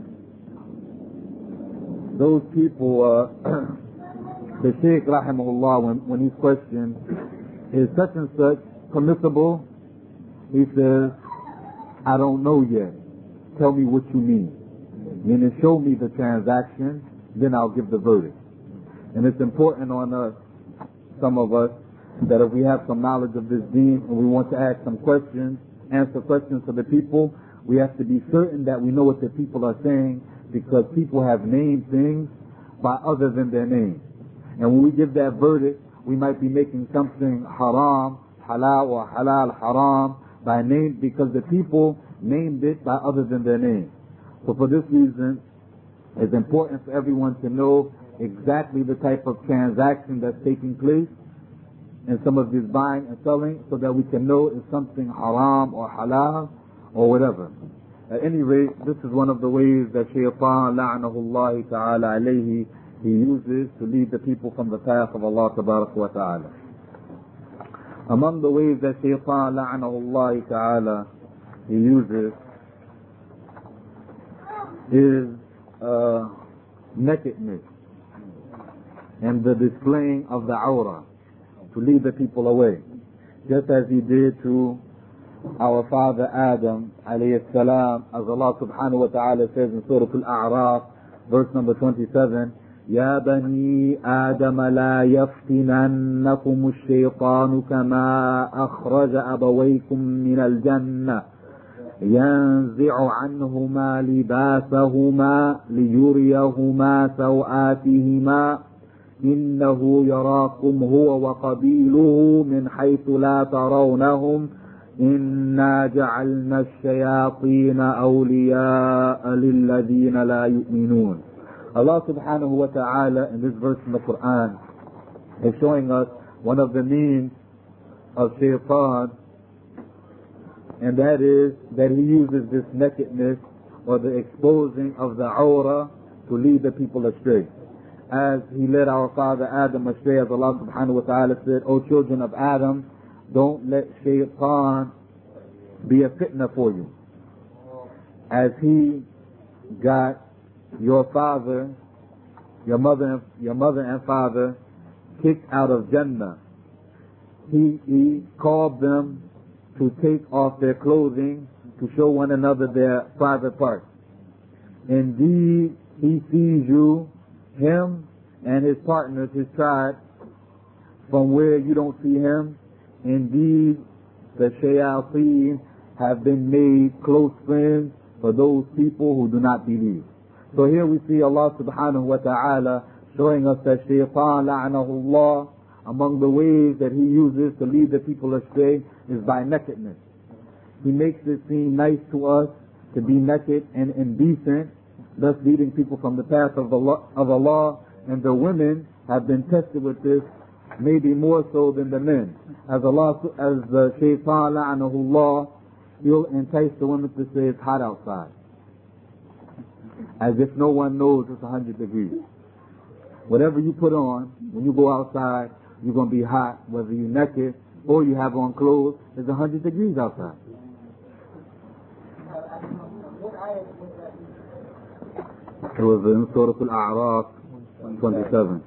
Those people, uh, the Shaykh rahimahullah, when, when he's questioned, is such and such permissible? He says, I don't know yet. Tell me what you mean. Meaning, show me the transaction, then I'll give the verdict. And it's important on us, some of us, that if we have some knowledge of this deen and we want to ask some questions, answer questions to the people, we have to be certain that we know what the people are saying, because people have named things by other than their name. And when we give that verdict, we might be making something haram, halal, or halal, haram, by name, because the people named it by other than their name. So for this reason, it's important for everyone to know exactly the type of transaction that's taking place in some of this buying and selling, so that we can know if something haram or halal or whatever. At any rate, this is one of the ways that Shaitan, la'anahullahi ta'ala alayhi, he uses to lead the people from the path of Allah tabarak wa ta'ala. Among the ways that Shaitan, la'anahullahi ta'ala, he uses is uh, nakedness and the displaying of the awrah, to lead the people away, just as he did to our father Adam alayhi salam, as Allah subhanahu wa ta'ala says in Surah Al-A'raf, verse number twenty-seven, يا بني آدم لا يفتننكم الشيطان كما أخرج أبويكم من الجنة ينزع عنهما لباسهما ليريهما سوآتهما إنه يراكم هو وقبيله من حيث لا ترونهم إنا جعلنا الشياطين أولياء للذين لا يؤمنون. Allah subhanahu wa ta'ala in this verse in the Quran is showing us one of the means of Shaitan, and that is that he uses this nakedness or the exposing of the awrah to lead the people astray. As he led our father Adam astray, as Allah subhanahu wa ta'ala said, O children of Adam, don't let Shaitan be a fitna for you. As he got your father, your mother, your mother and father kicked out of Jannah. He, he called them to take off their clothing to show one another their private parts. Indeed, he sees you, him and his partners, his tribe, from where you don't see him. Indeed, the shayateen have been made close friends for those people who do not believe. So here we see Allah subhanahu wa ta'ala showing us that shaitan, la'anahullah, among the ways that he uses to lead the people astray is by nakedness. He makes it seem nice to us to be naked and indecent, thus leading people from the path of Allah, of Allah. And the women have been tested with this, maybe more so than the men. As Allah, as the shaitan, la'anahullah, he'll entice the women to say it's hot outside, as if no one knows it's one hundred degrees. Whatever you put on, when you go outside, you're going to be hot, whether you're naked or you have on clothes. It's one hundred degrees outside. It was in Surah Al-A'raf twenty-seven.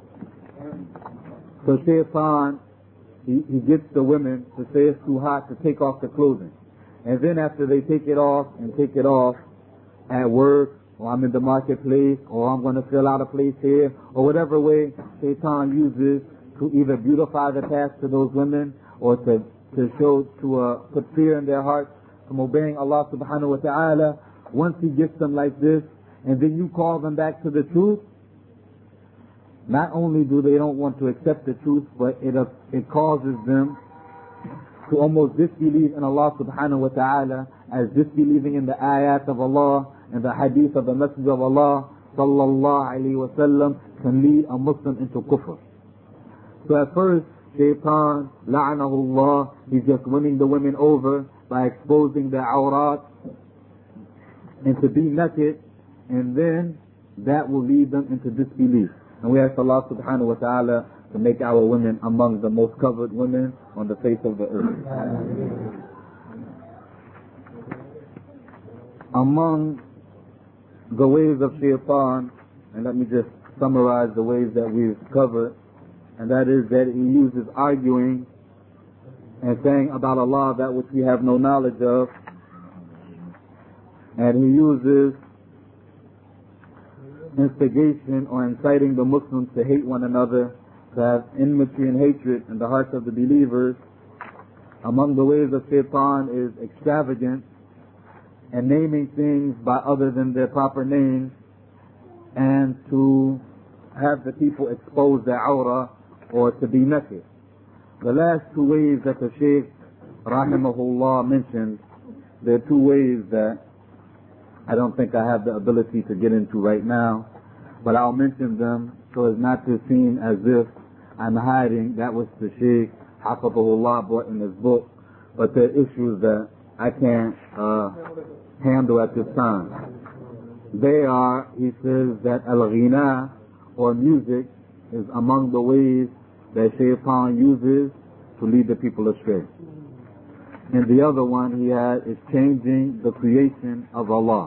So shaitan, he, he gets the women to say it's too hot to take off the clothing. And then after they take it off and take it off at work, or I'm in the marketplace, or I'm going to fill out a place here, or whatever way shaitan uses to either beautify the path to those women, or to, to show, to uh, put fear in their hearts from obeying Allah subhanahu wa ta'ala. Once he gets them like this, and then you call them back to the truth, not only do they don't want to accept the truth, but it, uh, it causes them to almost disbelieve in Allah subhanahu wa ta'ala, as disbelieving in the ayat of Allah and the hadith of the Messenger of Allah sallallahu alayhi wa sallam can lead a Muslim into kufr. So at first, shaitan, la'anahullah, he's just winning the women over by exposing their awrat and to be naked, and then that will lead them into disbelief. And we ask Allah subhanahu wa ta'ala to make our women among the most covered women on the face of the earth. Among the ways of shaitan, and let me just summarize the ways that we've covered, and that is that he uses arguing and saying about Allah that which we have no knowledge of, and he uses instigation or inciting the Muslims to hate one another, to have enmity and hatred in the hearts of the believers. Among the ways of shaitan is extravagance and naming things by other than their proper names, and to have the people expose their awrah or to be naked. The last two ways that the Shaykh rahimahullah mentioned, there are two ways that I don't think I have the ability to get into right now, but I'll mention them so as not to seem as if I'm hiding that which the Shaykh hafidhahullah brought in his book, but there are issues that I can't uh, handle at this time. They are, he says, that al-ghina, or music, is among the ways that shaitan uses to lead the people astray. And the other one he had is changing the creation of Allah.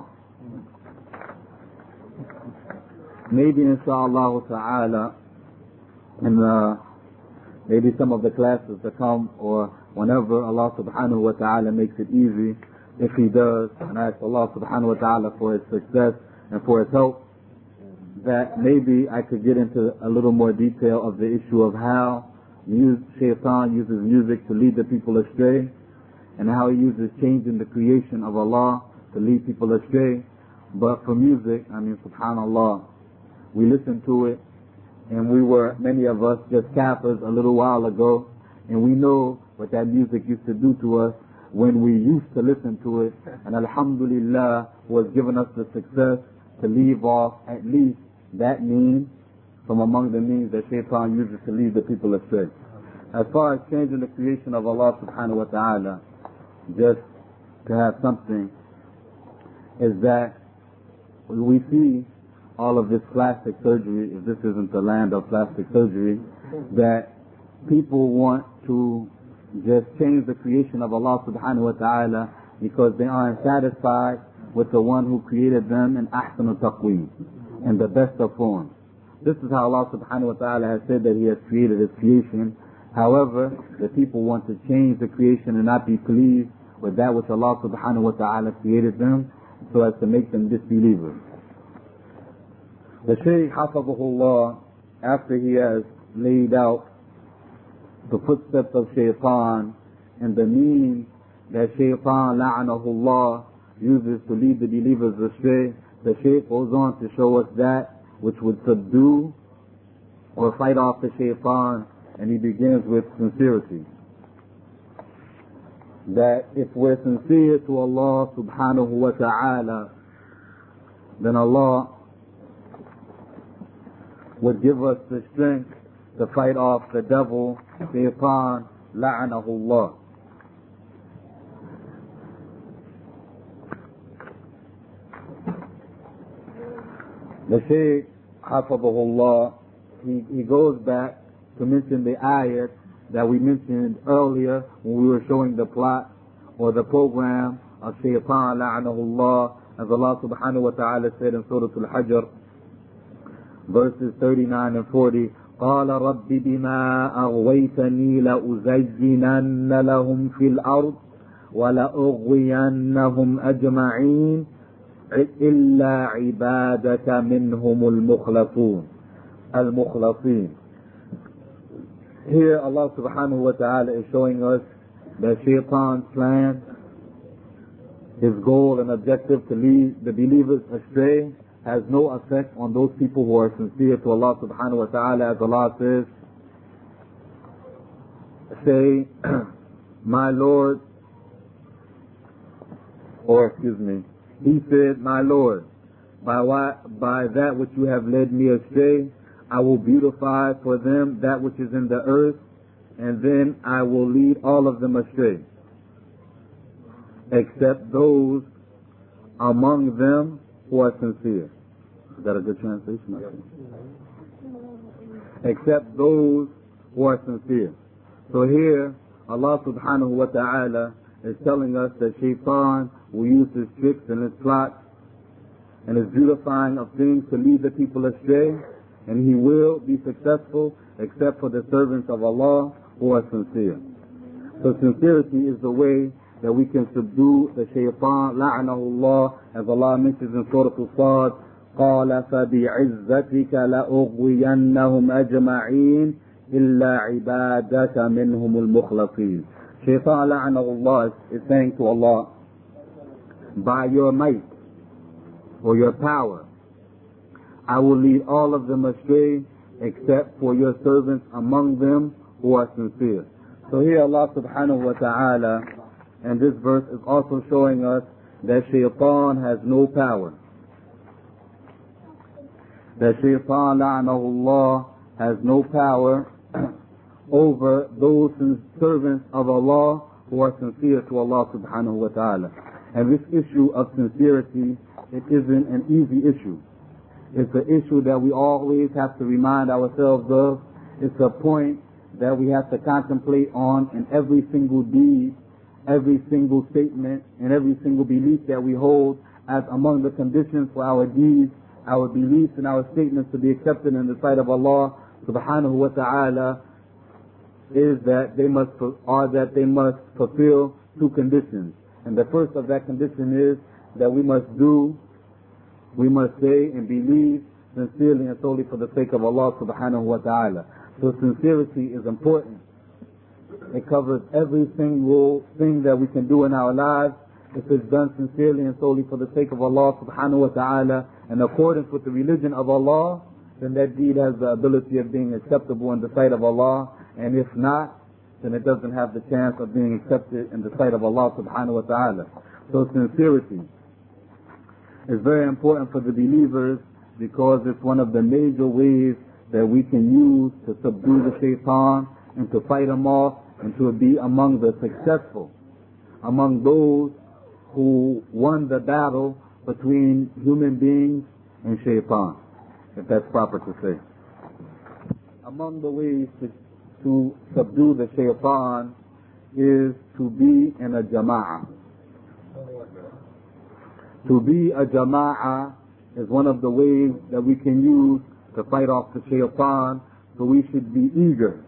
Maybe inshaAllah ta'ala, in the, maybe some of the classes to come, or whenever Allah subhanahu wa ta'ala makes it easy, if he does, and I ask Allah subhanahu wa ta'ala for his success and for his help, that maybe I could get into a little more detail of the issue of how music, shaitan uses music to lead the people astray, and how he uses changing the creation of Allah to lead people astray. But for music, I mean, subhanallah, we listen to it, and we were, many of us, just kafirs a little while ago, and we know what that music used to do to us when we used to listen to it, and alhamdulillah was given us the success to leave off at least that means from among the means that shaitan uses to lead the people astray. As far as changing the creation of Allah subhanahu wa ta'ala, just to have something, is that we see all of this plastic surgery, if this isn't the land of plastic surgery, that people want to just change the creation of Allah subhanahu wa ta'ala because they aren't satisfied with the one who created them in ahsanu taqweem, in the best of forms. This is how Allah subhanahu wa ta'ala has said that He has created His creation. However, the people want to change the creation and not be pleased with that which Allah subhanahu wa ta'ala created them, so as to make them disbelievers. The Shaykh Hafazahullah, after he has laid out the footsteps of Shaitan and the means that Shaitan, la'anahullah, uses to lead the believers astray, the Shaykh goes on to show us that which would subdue or fight off the Shaitan, and he begins with sincerity. That if we're sincere to Allah subhanahu wa ta'ala, then Allah would give us the strength to fight off the devil, Shaitan, la'anahullah. The Shaykh, Hafazahullah, he, he goes back to mention the ayat that we mentioned earlier when we were showing the plot or the program of Shaitan, la'anahullah, as Allah subhanahu wa ta'ala said in Surah Al-Hajr, verses thirty-nine and forty, قال رب بما أغويتني لأزينن لهم في الأرض ولأغوينهم أجمعين إلا عبادك منهم المخلصون المخلصين. Here Allah subhanahu wa ta'ala is showing us that Shaitan's plan, his goal and objective to lead the believers astray, has no effect on those people who are sincere to Allah subhanahu wa ta'ala. As Allah says, say, my Lord, or excuse me, he said, my Lord, by what, by that which you have led me astray, I will beautify for them that which is in the earth, and then I will lead all of them astray, except those among them who are sincere. Is that a good translation? Except those who are sincere. So here, Allah subhanahu wa ta'ala is telling us that Shaitan will use his tricks and his plots and his beautifying of things to lead the people astray, and he will be successful except for the servants of Allah who are sincere. So sincerity is the way that we can subdue the Shaitan, la'anahullah, as Allah mentions in Surah Al-Sad, قال فبعزتك لأغوينهم أجمعين إلا عبادك منهم المخلصين. Shaitan, la'anahullah, is saying to Allah, by your might or your power, I will lead all of them astray except for your servants among them who are sincere. So here Allah subhanahu wa ta'ala, and this verse is also showing us that Shaitan has no power. That Shaitan, la'anahullah, has no power over those servants of Allah who are sincere to Allah subhanahu wa ta'ala. And this issue of sincerity, it isn't an easy issue. It's an issue that we always have to remind ourselves of. It's a point that we have to contemplate on in every single deed, every single statement, and every single belief that we hold as among the conditions for our deeds, our beliefs and our statements to be accepted in the sight of Allah subhanahu wa ta'ala, is that they must, or that they must fulfill two conditions. And the first of that condition is that we must do, we must say and believe sincerely and solely for the sake of Allah subhanahu wa ta'ala. So sincerity is important. It covers every single thing that we can do in our lives. If it's done sincerely and solely for the sake of Allah subhanahu wa ta'ala, in accordance with the religion of Allah, then that deed has the ability of being acceptable in the sight of Allah. And if not, then it doesn't have the chance of being accepted in the sight of Allah subhanahu wa ta'ala. So sincerity is very important for the believers, because it's one of the major ways that we can use to subdue the Shaitan and to fight him off and to be among the successful, among those who won the battle between human beings and Shaitan, if that's proper to say. Among the ways to, to subdue the Shaitan is to be in a jama'ah. To be a jama'ah is one of the ways that we can use to fight off the shaitan, so we should be eager.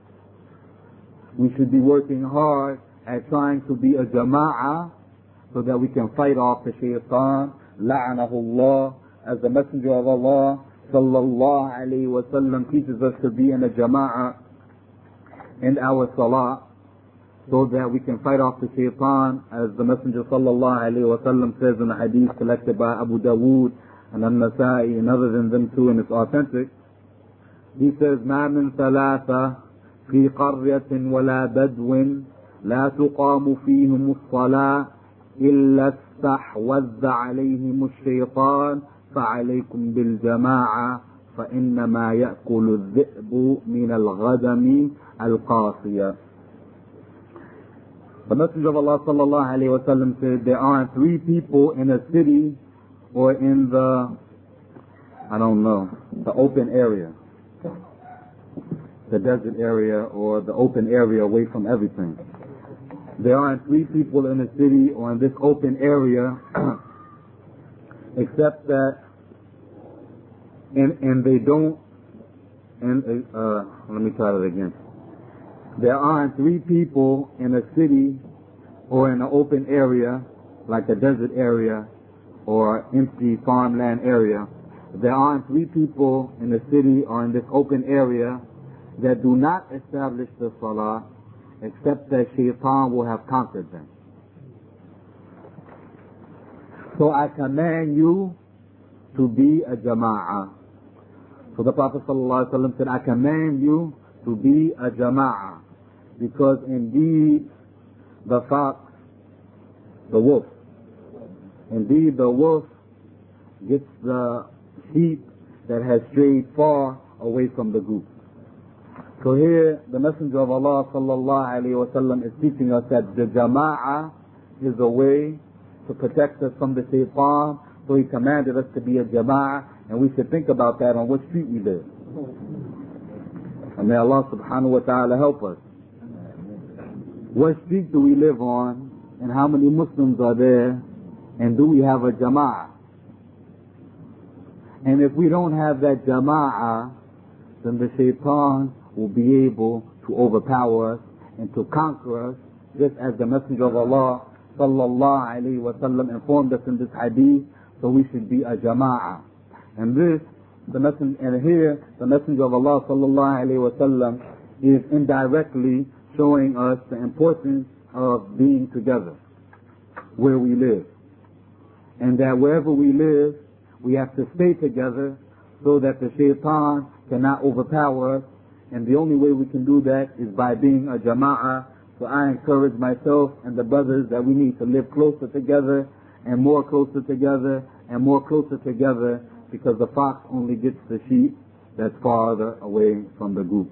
We should be working hard at trying to be a jama'ah so that we can fight off the shaitan. La'anahullah, as the Messenger of Allah sallallahu alayhi wa sallam teaches us to be in a jama'ah in our salah, so that we can fight off the shaitan, as the Messenger sallallahu alayhi wa sallam says in the hadith collected by Abu Dawood and An-Nasa'i and other than them too, and it's authentic. He says, مَا مِن ثَلَاثَةٍ فِي قَرْيَةٍ وَلَا بَدْوٍ لَا تُقَامُ فِيهِمُ الصَّلَاةِ إِلَّا اسْتَحْوَذَّ عَلَيْهِمُ الشَّيْطَانُ فَعَلَيْكُمْ بِالْجَمَاعَةِ فَإِنَّمَا يَأْكُلُ الذِّئْبُ مِنَ الْغَدَمِ الْقَاسِيَةِ. The Messenger of Allah sallallahu alayhi wa sallam said, there aren't three people in a city or in the, I don't know, the open area, the desert area or the open area away from everything. There aren't three people in a city or in this open area except that, and, and they don't, and uh, let me try that again. There aren't three people in a city or in an open area, like a desert area or empty farmland area. There aren't three people in the city or in this open area that do not establish the salah, except that shaitan will have conquered them. So I command you to be a jama'ah. So the Prophet ﷺ said, I command you to be a jama'ah, because indeed the fox, the wolf, indeed the wolf gets the sheep that has strayed far away from the group. So here the Messenger of Allah sallallahu alayhi wa sallam is teaching us that the jama'ah is a way to protect us from the shaitan. So he commanded us to be a jama'ah, and we should think about that on what street we live. And may Allah subhanahu wa ta'ala help us. What street do we live on, and how many Muslims are there, and do we have a jama'ah? And if we don't have that jama'ah, then the shaitan will be able to overpower us and to conquer us, just as the Messenger of Allah sallallahu alayhi wa sallam informed us in this hadith. So we should be a jama'ah. And this, the messenger, and here the Messenger of Allah sallallahu alayhi wa sallam is indirectly showing us the importance of being together where we live, and that wherever we live we have to stay together so that the shaitan cannot overpower us. And the only way we can do that is by being a jama'ah. So I encourage myself and the brothers that we need to live closer together and more closer together and more closer together, because the fox only gets the sheep that's farther away from the group.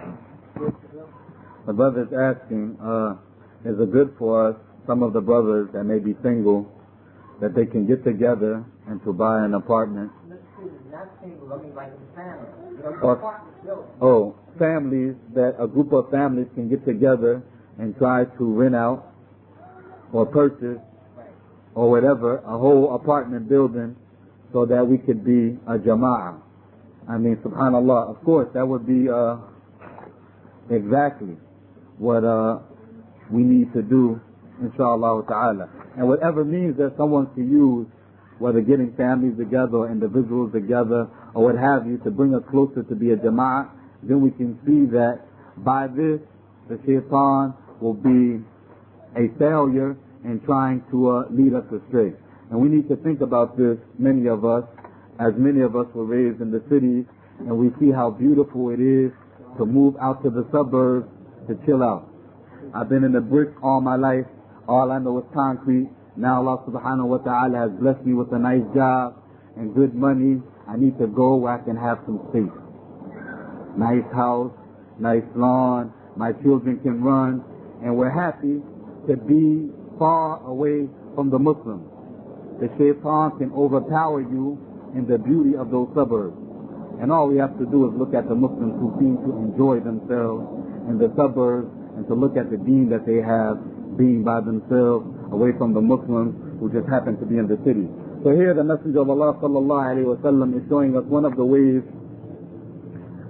The brother is asking, uh, is it good for us, some of the brothers that may be single, that they can get together and to buy an apartment? Not single, I mean like family. Or, oh, families, that a group of families can get together and try to rent out or purchase or whatever, a whole apartment building, so that we could be a jama'ah. I mean, subhanallah, of course, that would be uh, exactly what uh, we need to do, inshallah ta'ala. And whatever means that someone can use, whether getting families together or individuals together or what have you, to bring us closer to be a jama'ah, then we can see that by this, the shaitan will be a failure in trying to uh, lead us astray. And we need to think about this, many of us, as many of us were raised in the cities, and we see how beautiful it is to move out to the suburbs to chill out. I've been in the bricks all my life. All I know is concrete. Now Allah subhanahu wa ta'ala has blessed me with a nice job and good money. I need to go where I can have some space. Nice house, nice lawn, my children can run, and we're happy to be far away from the Muslims. The shaitan can overpower you in the beauty of those suburbs. And all we have to do is look at the Muslims who seem to enjoy themselves in the suburbs, and to look at the deen that they have being by themselves away from the Muslims who just happen to be in the city. So here the Messenger of Allah sallallahu alayhi wa sallam is showing us one of the ways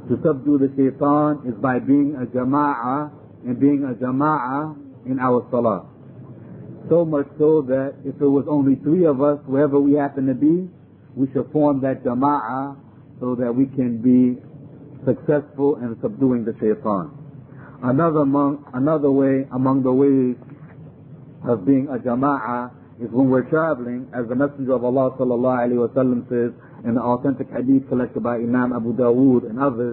to subdue the shaitan is by being a jama'ah and being a jama'ah in our salah. So much so that if it was only three of us, wherever we happen to be, we should form that jama'ah so that we can be successful in subduing the shaitan. Another among, another way among the ways of being a jama'ah is when we're traveling, as the Messenger of Allah sallallahu alaihi wasallam says in the authentic hadith collected by Imam Abu Dawood and others,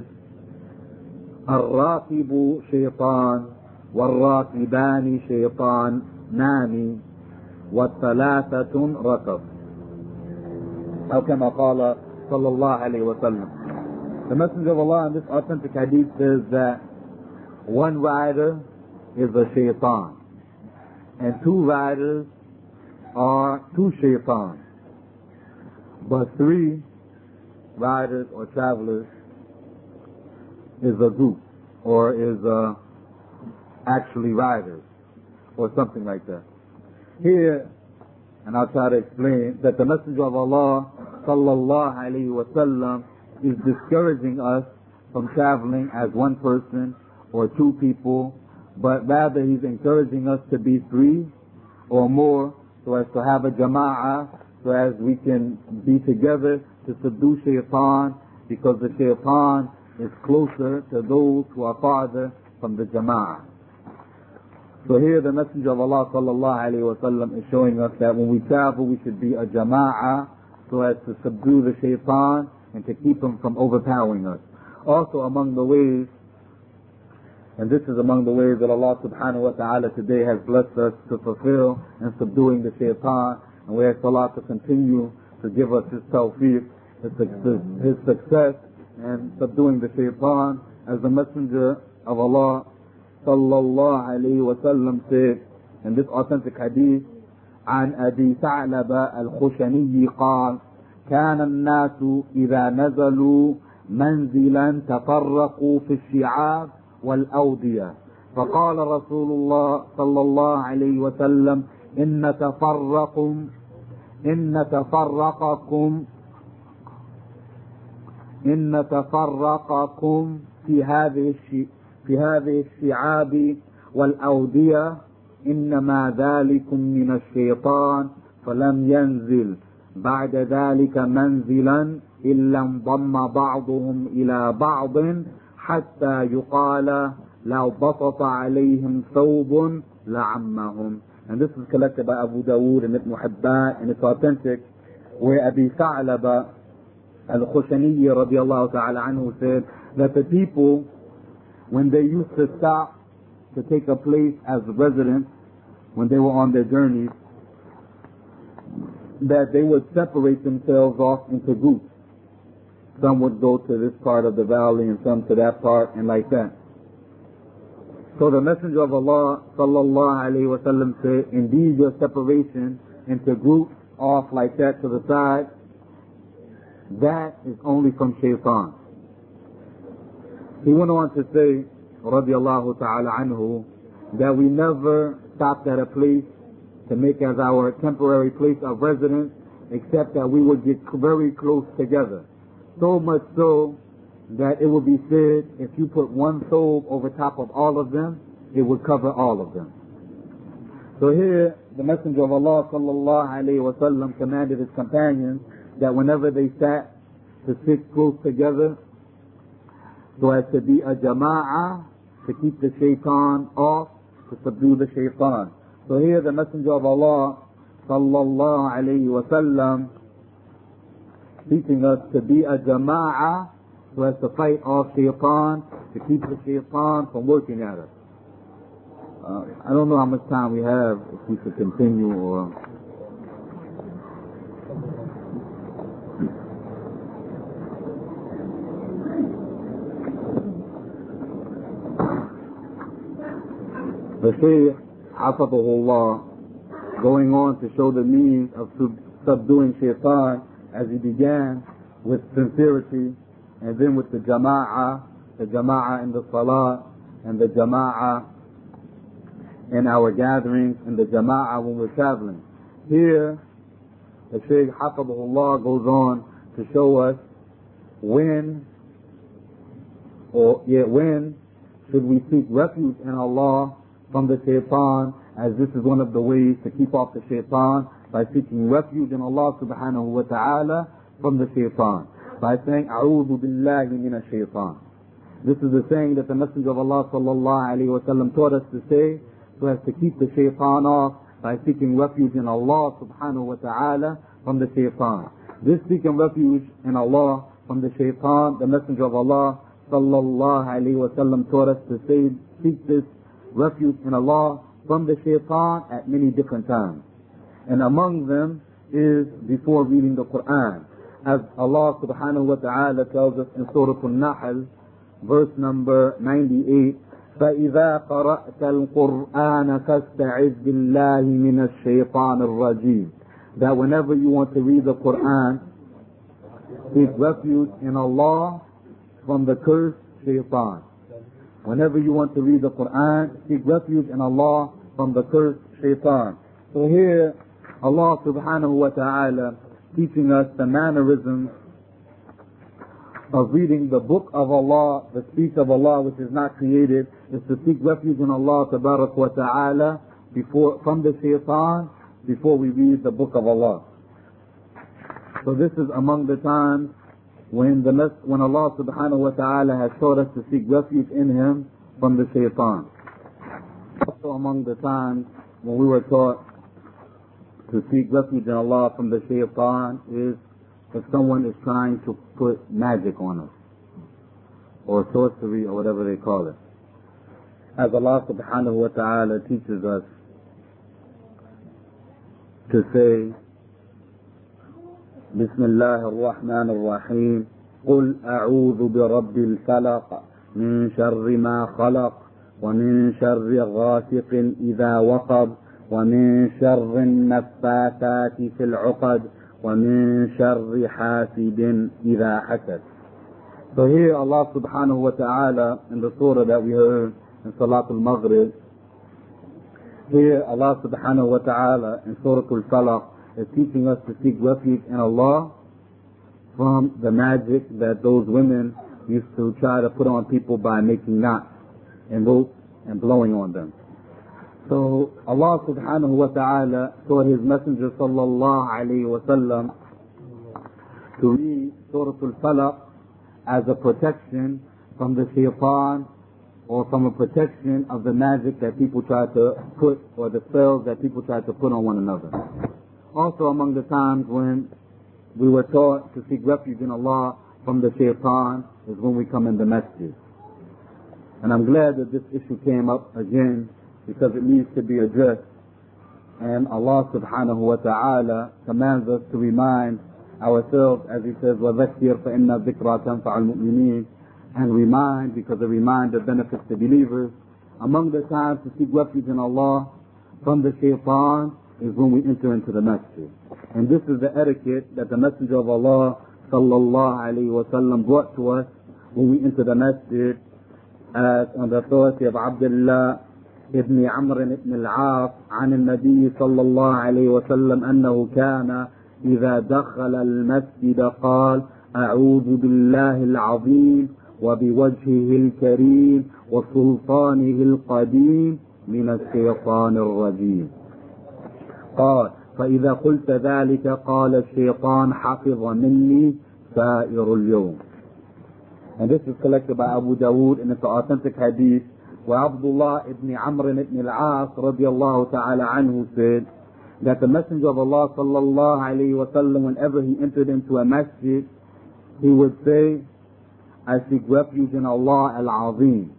الراكب شيطان والراكبان شيطانان والثلاثة ركب. أو كما قال صلى الله عليه وسلم. The Messenger of Allah in this authentic hadith says that one rider is a shaitan and two riders are two shaitans, but three riders or travelers is a group, or is uh, actually riders, or something like that. Here, and I'll try to explain, that the Messenger of Allah sallallahu alaihi wasallam is discouraging us from traveling as one person or two people, but rather he's encouraging us to be three or more, so as to have a jama'ah, so as we can be together to subdue shaitan, because the shaitan is closer to those who are farther from the jama'ah. So here the Messenger of Allah sallallahu alaihi wasallam is showing us that when we travel we should be a jama'ah, so as to subdue the shaitan and to keep him from overpowering us. Also among the ways, and this is among the ways that Allah subhanahu wa ta'ala today has blessed us to fulfill in subduing the shaitan, and we ask Allah to continue to give us His tawfiq, His, His success in subduing the shaitan, as the Messenger of Allah sallallahu alayhi wa sallam said in this authentic hadith, عن أبي ثعلب الخشني قال كان الناس إذا نزلوا منزلا تفرقوا في الشعاب والأودية فقال رسول الله صلى الله عليه وسلم إن تفرقكم إن تفرقكم إن تفرقكم في هذه في هذه الشعاب والأودية إنما ذلكم من الشيطان فلم ينزل بعد ذلك منزلا إلا انضم بعضهم إلى بعض حتى يقال لو بسط عليهم ثوب لعمهم. And this is collected by Abu Dawood and Ibn Hibban, and it's authentic, where Abi Tha'laba al-Khushani radiyallahu ta'ala anhu said that the people, when they used to stop to take a place as residents, when they were on their journeys, that they would separate themselves off into groups. Some would go to this part of the valley and some to that part, and like that. So the Messenger of Allah sallallahu alaihi wasallam said, indeed your separation into groups off like that to the side, that is only from shaitan. He went on to say, radiallahu ta'ala anhu, that we never stopped at a place to make as our temporary place of residence, except that we would get very close together. So much so that it would be said, if you put one thobe over top of all of them, it would cover all of them. So here, the Messenger of Allah sallallahu alayhi wa sallam commanded his companions that whenever they sat, to sit close together, so as to be a jama'ah, to keep the shaitan off, to subdue the shaitan. So here the Messenger of Allah sallallahu alayhi wa sallam teaching us to be a jama'ah, so as to fight off shaitan, to keep the shaitan from working at us. Uh, I don't know how much time we have, if we should continue or... The Shaykh, Hafadahullah, going on to show the means of sub- subduing shaitan, as he began with sincerity, and then with the jama'ah, the jama'ah in the salah, and the jama'ah in our gatherings, and the jama'ah when we're traveling. Here, the Shaykh Hafadahullah goes on to show us when or yet when should we seek refuge in Allah from the shaitan, as this is one of the ways to keep off the shaitan, by seeking refuge in Allah subhanahu wa ta'ala from the shaitan, by saying, A'udhu billahi mina shaitan. This is the saying that the Messenger of Allah sallallahu alayhi wa sallam taught us to say, so as to keep the shaitan off, by seeking refuge in Allah subhanahu wa ta'ala from the shaitan. This seeking refuge in Allah from the shaitan, the Messenger of Allah sallallahu alayhi wa sallam taught us to say, seek this refuge in Allah from the shaitan at many different times. And among them is before reading the Quran. As Allah subhanahu wa ta'ala tells us in Surah Al-Nahl, verse number ninety-eight, فَإِذَا قَرَأْتَ الْقُرْآنَ فَاسْتَعِذْ بِاللَّهِ مِنَ الشَّيْطَانِ الرَّجِيمِ. That whenever you want to read the Quran, seek refuge in Allah from the cursed shaitan. Whenever you want to read the Quran, seek refuge in Allah from the cursed shaitan. So here, Allah subhanahu wa ta'ala teaching us the mannerisms of reading the book of Allah, the speech of Allah which is not created, is to seek refuge in Allah tabarak wa ta'ala before, from the shaitan before we read the book of Allah. So this is among the times when the when Allah subhanahu wa ta'ala has taught us to seek refuge in Him from the shaitan. Also among the times when we were taught to seek refuge in Allah from the shaitan is if someone is trying to put magic on us, or sorcery, or whatever they call it. As Allah subhanahu wa ta'ala teaches us to say, Bismillah ar-Rahman ar-Rahim, قُلْ أَعُوذُ بِرَبِّ الْفَلَقِ مِنْ شَرِّ مَا خَلَقَ وَمِنْ شَرِّ غَاسِقٍ إِذَا وَقَبَ وَمِنْ شَرِّ النَّفَّاثَاتِ فِي الْعُقَدِ وَمِنْ شَرِّ حَاسِدٍ إِذَا حَسَدَ. So here Allah subhanahu wa ta'ala in the surah that we heard in Salatul Maghrib, here Allah subhanahu wa ta'ala in Surah Al-Falaq is teaching us to seek refuge in Allah from the magic that those women used to try to put on people by making knots and ropes and blowing on them. So Allah subhanahu wa ta'ala taught His Messenger sallallahu alayhi wa sallam to read Surah Al-Falaq as a protection from the shaitan, or from a protection of the magic that people try to put, or the spells that people try to put on one another. Also among the times when we were taught to seek refuge in Allah from the shaitan is when we come in the masjid. And I'm glad that this issue came up again, because it needs to be addressed. And Allah subhanahu wa ta'ala commands us to remind ourselves, as He says, وَذَكِّرْ فَإِنَّ الذِّكْرَى تَنْفَعُ الْمُؤْمِنِينَ, and remind, because the reminder benefits the believers. Among the times to seek refuge in Allah from the shaitan is when we enter into the masjid. And this is the etiquette that the Messenger of Allah sallallahu alayhi wa sallam brought to us when we enter the masjid, as on the authority of Abdullah ibn Amr ibn al-As عن النبي صلى الله عليه وسلم أنه كان إذا دخل المسجد قال أعوذ بالله العظيم وبوجهه الكريم وسلطانه القديم من الشيطان الرجيم. قال فإذا قلت ذلك قال الشيطان حفظ مني سائر اليوم. And this is collected by Abu Dawood, and it's an authentic hadith where Abdullah ibn Amr ibn al-As radiallahu ta'ala anhu said that the Messenger of Allah sallallahu alayhi wa sallam, whenever he entered into a masjid, he would say, I seek refuge in Allah al-Azim.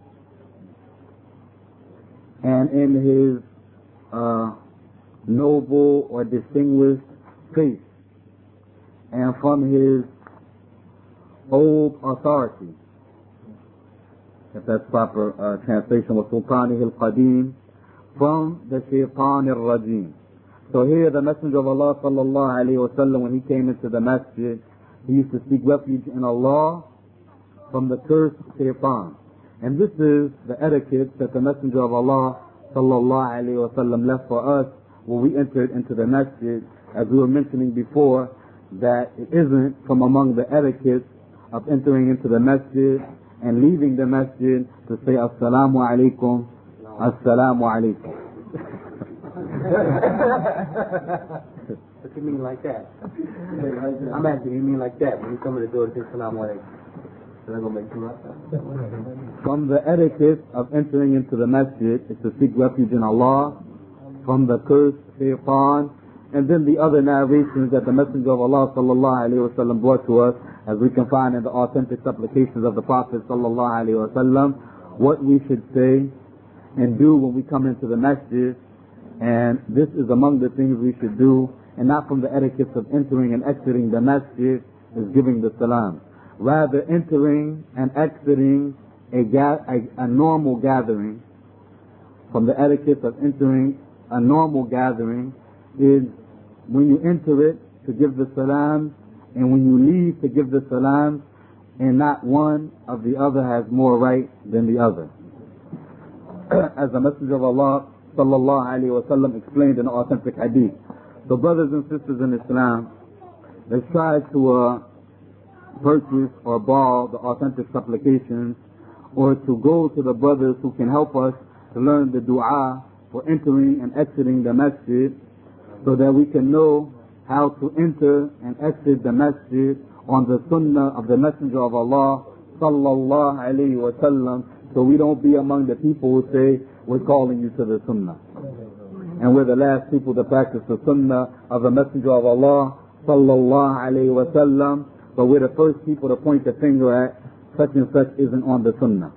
And in his uh, noble or distinguished face, and from his old authority, if that's proper uh, translation, was Sultanihi al-Qadim, from the Shaitan al-Rajim. So here the Messenger of Allah sallallahu alayhi wa sallam, when he came into the masjid, he used to seek refuge in Allah from the cursed shaitan. And this is the etiquette that the Messenger of Allah sallallahu alayhi wa sallam left for us when we entered into the masjid. As we were mentioning before, that it isn't from among the etiquettes of entering into the masjid and leaving the masjid to say Assalamu alaikum, Assalamu alaikum. What you mean like that? I'm asking, you mean like that? When you come to the door to say Assalamu alaikum. Is that going to make you up? From the etiquette of entering into the masjid is to seek refuge in Allah from the curse, shaitan, and then the other narrations that the Messenger of Allah sallallahu alaihi wasallam brought to us, as we can find in the authentic supplications of the Prophet sallallahu alaihi wasallam, what we should say and do when we come into the masjid. And this is among the things we should do, and not from the etiquettes of entering and exiting the masjid is giving the salam. Rather, entering and exiting a, ga- a, a normal gathering, from the etiquette of entering a normal gathering, is when you enter it to give the salam, and when you leave to give the salam, and not one of the other has more right than the other. As the Messenger of Allah sallallahu alaihi wasallam explained in the authentic hadith, the brothers and sisters in Islam, they try to uh, purchase or borrow the authentic supplications, or to go to the brothers who can help us to learn the dua for entering and exiting the masjid, so that we can know how to enter and exit the masjid on the sunnah of the Messenger of Allah sallallahu alaihi wasallam, so we don't be among the people who say we're calling you to the sunnah, and we're the last people to practice the sunnah of the Messenger of Allah sallallahu alaihi wasallam, but we're the first people to point the finger at such and such isn't on the sunnah.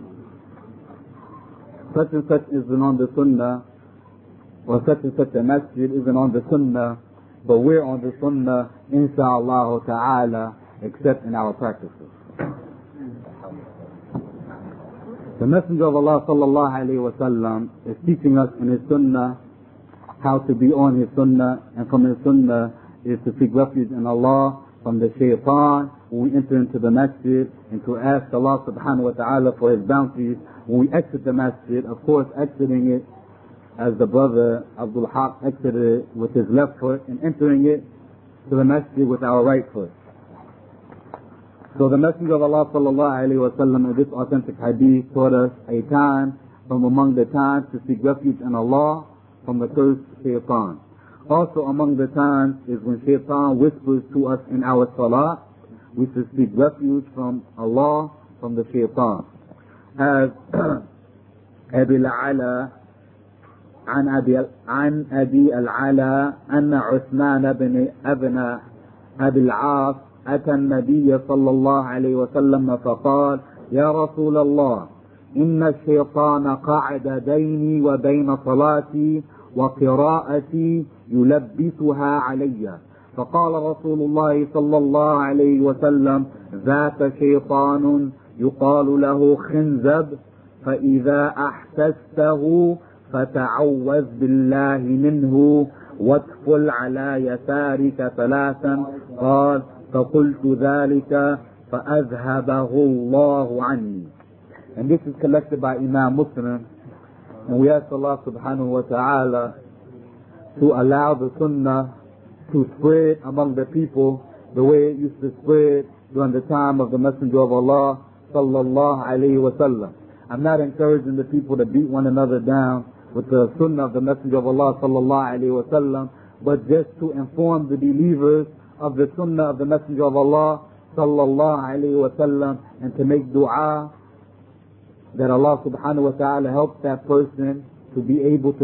Such and such isn't on the sunnah, or such and such a masjid isn't on the sunnah, but we're on the sunnah, insha'Allah ta'ala, except in our practices. The Messenger of Allah sallallahu alayhi wa sallam is teaching us in his sunnah how to be on his sunnah, and from his sunnah is to seek refuge in Allah from the shaitan when we enter into the masjid, and to ask Allah subhanahu wa ta'ala for his bounties when we exit the masjid, of course exiting it as the brother Abdul Haq exited it with his left foot, and entering it to the masjid with our right foot. So the Messenger of Allah sallallahu alayhi wa sallam in this authentic hadith taught us a time from among the times to seek refuge in Allah from the curse shaitan. Also among the times is when shaitan whispers to us in our salah, we should seek refuge from Allah from the shaitan. As Abi al-Ala عن أبي عن أبي العلا أن عثمان بن ابن أبي العاص أتى النبي صلى الله عليه وسلم فقال: يا رسول الله، إن الشيطان قعد بيني وبين صلاتي وقراءتي يلبسها علي. فقال رسول الله صلى الله عليه وسلم: ذاك شيطان يقال له خنزب، فإذا أحسسته فتعوذ بالله منه وادخل على يسارك ثلاثا. قال: فقلت ذلك فأذهبه الله عني. And this is collected by Imam Muslim, and we ask Allah subhanahu wa ta'ala to allow the sunnah to spread among the people the way it used to spread during the time of the Messenger of Allah sallallahu alayhi wa sallam. I'm not encouraging the people to beat one another down with the sunnah of the Messenger of Allah sallallahu alayhi wa sallam, but just to inform the believers of the sunnah of the Messenger of Allah sallallahu alayhi wa sallam, and to make dua that Allah subhanahu wa ta'ala helps that person to be able to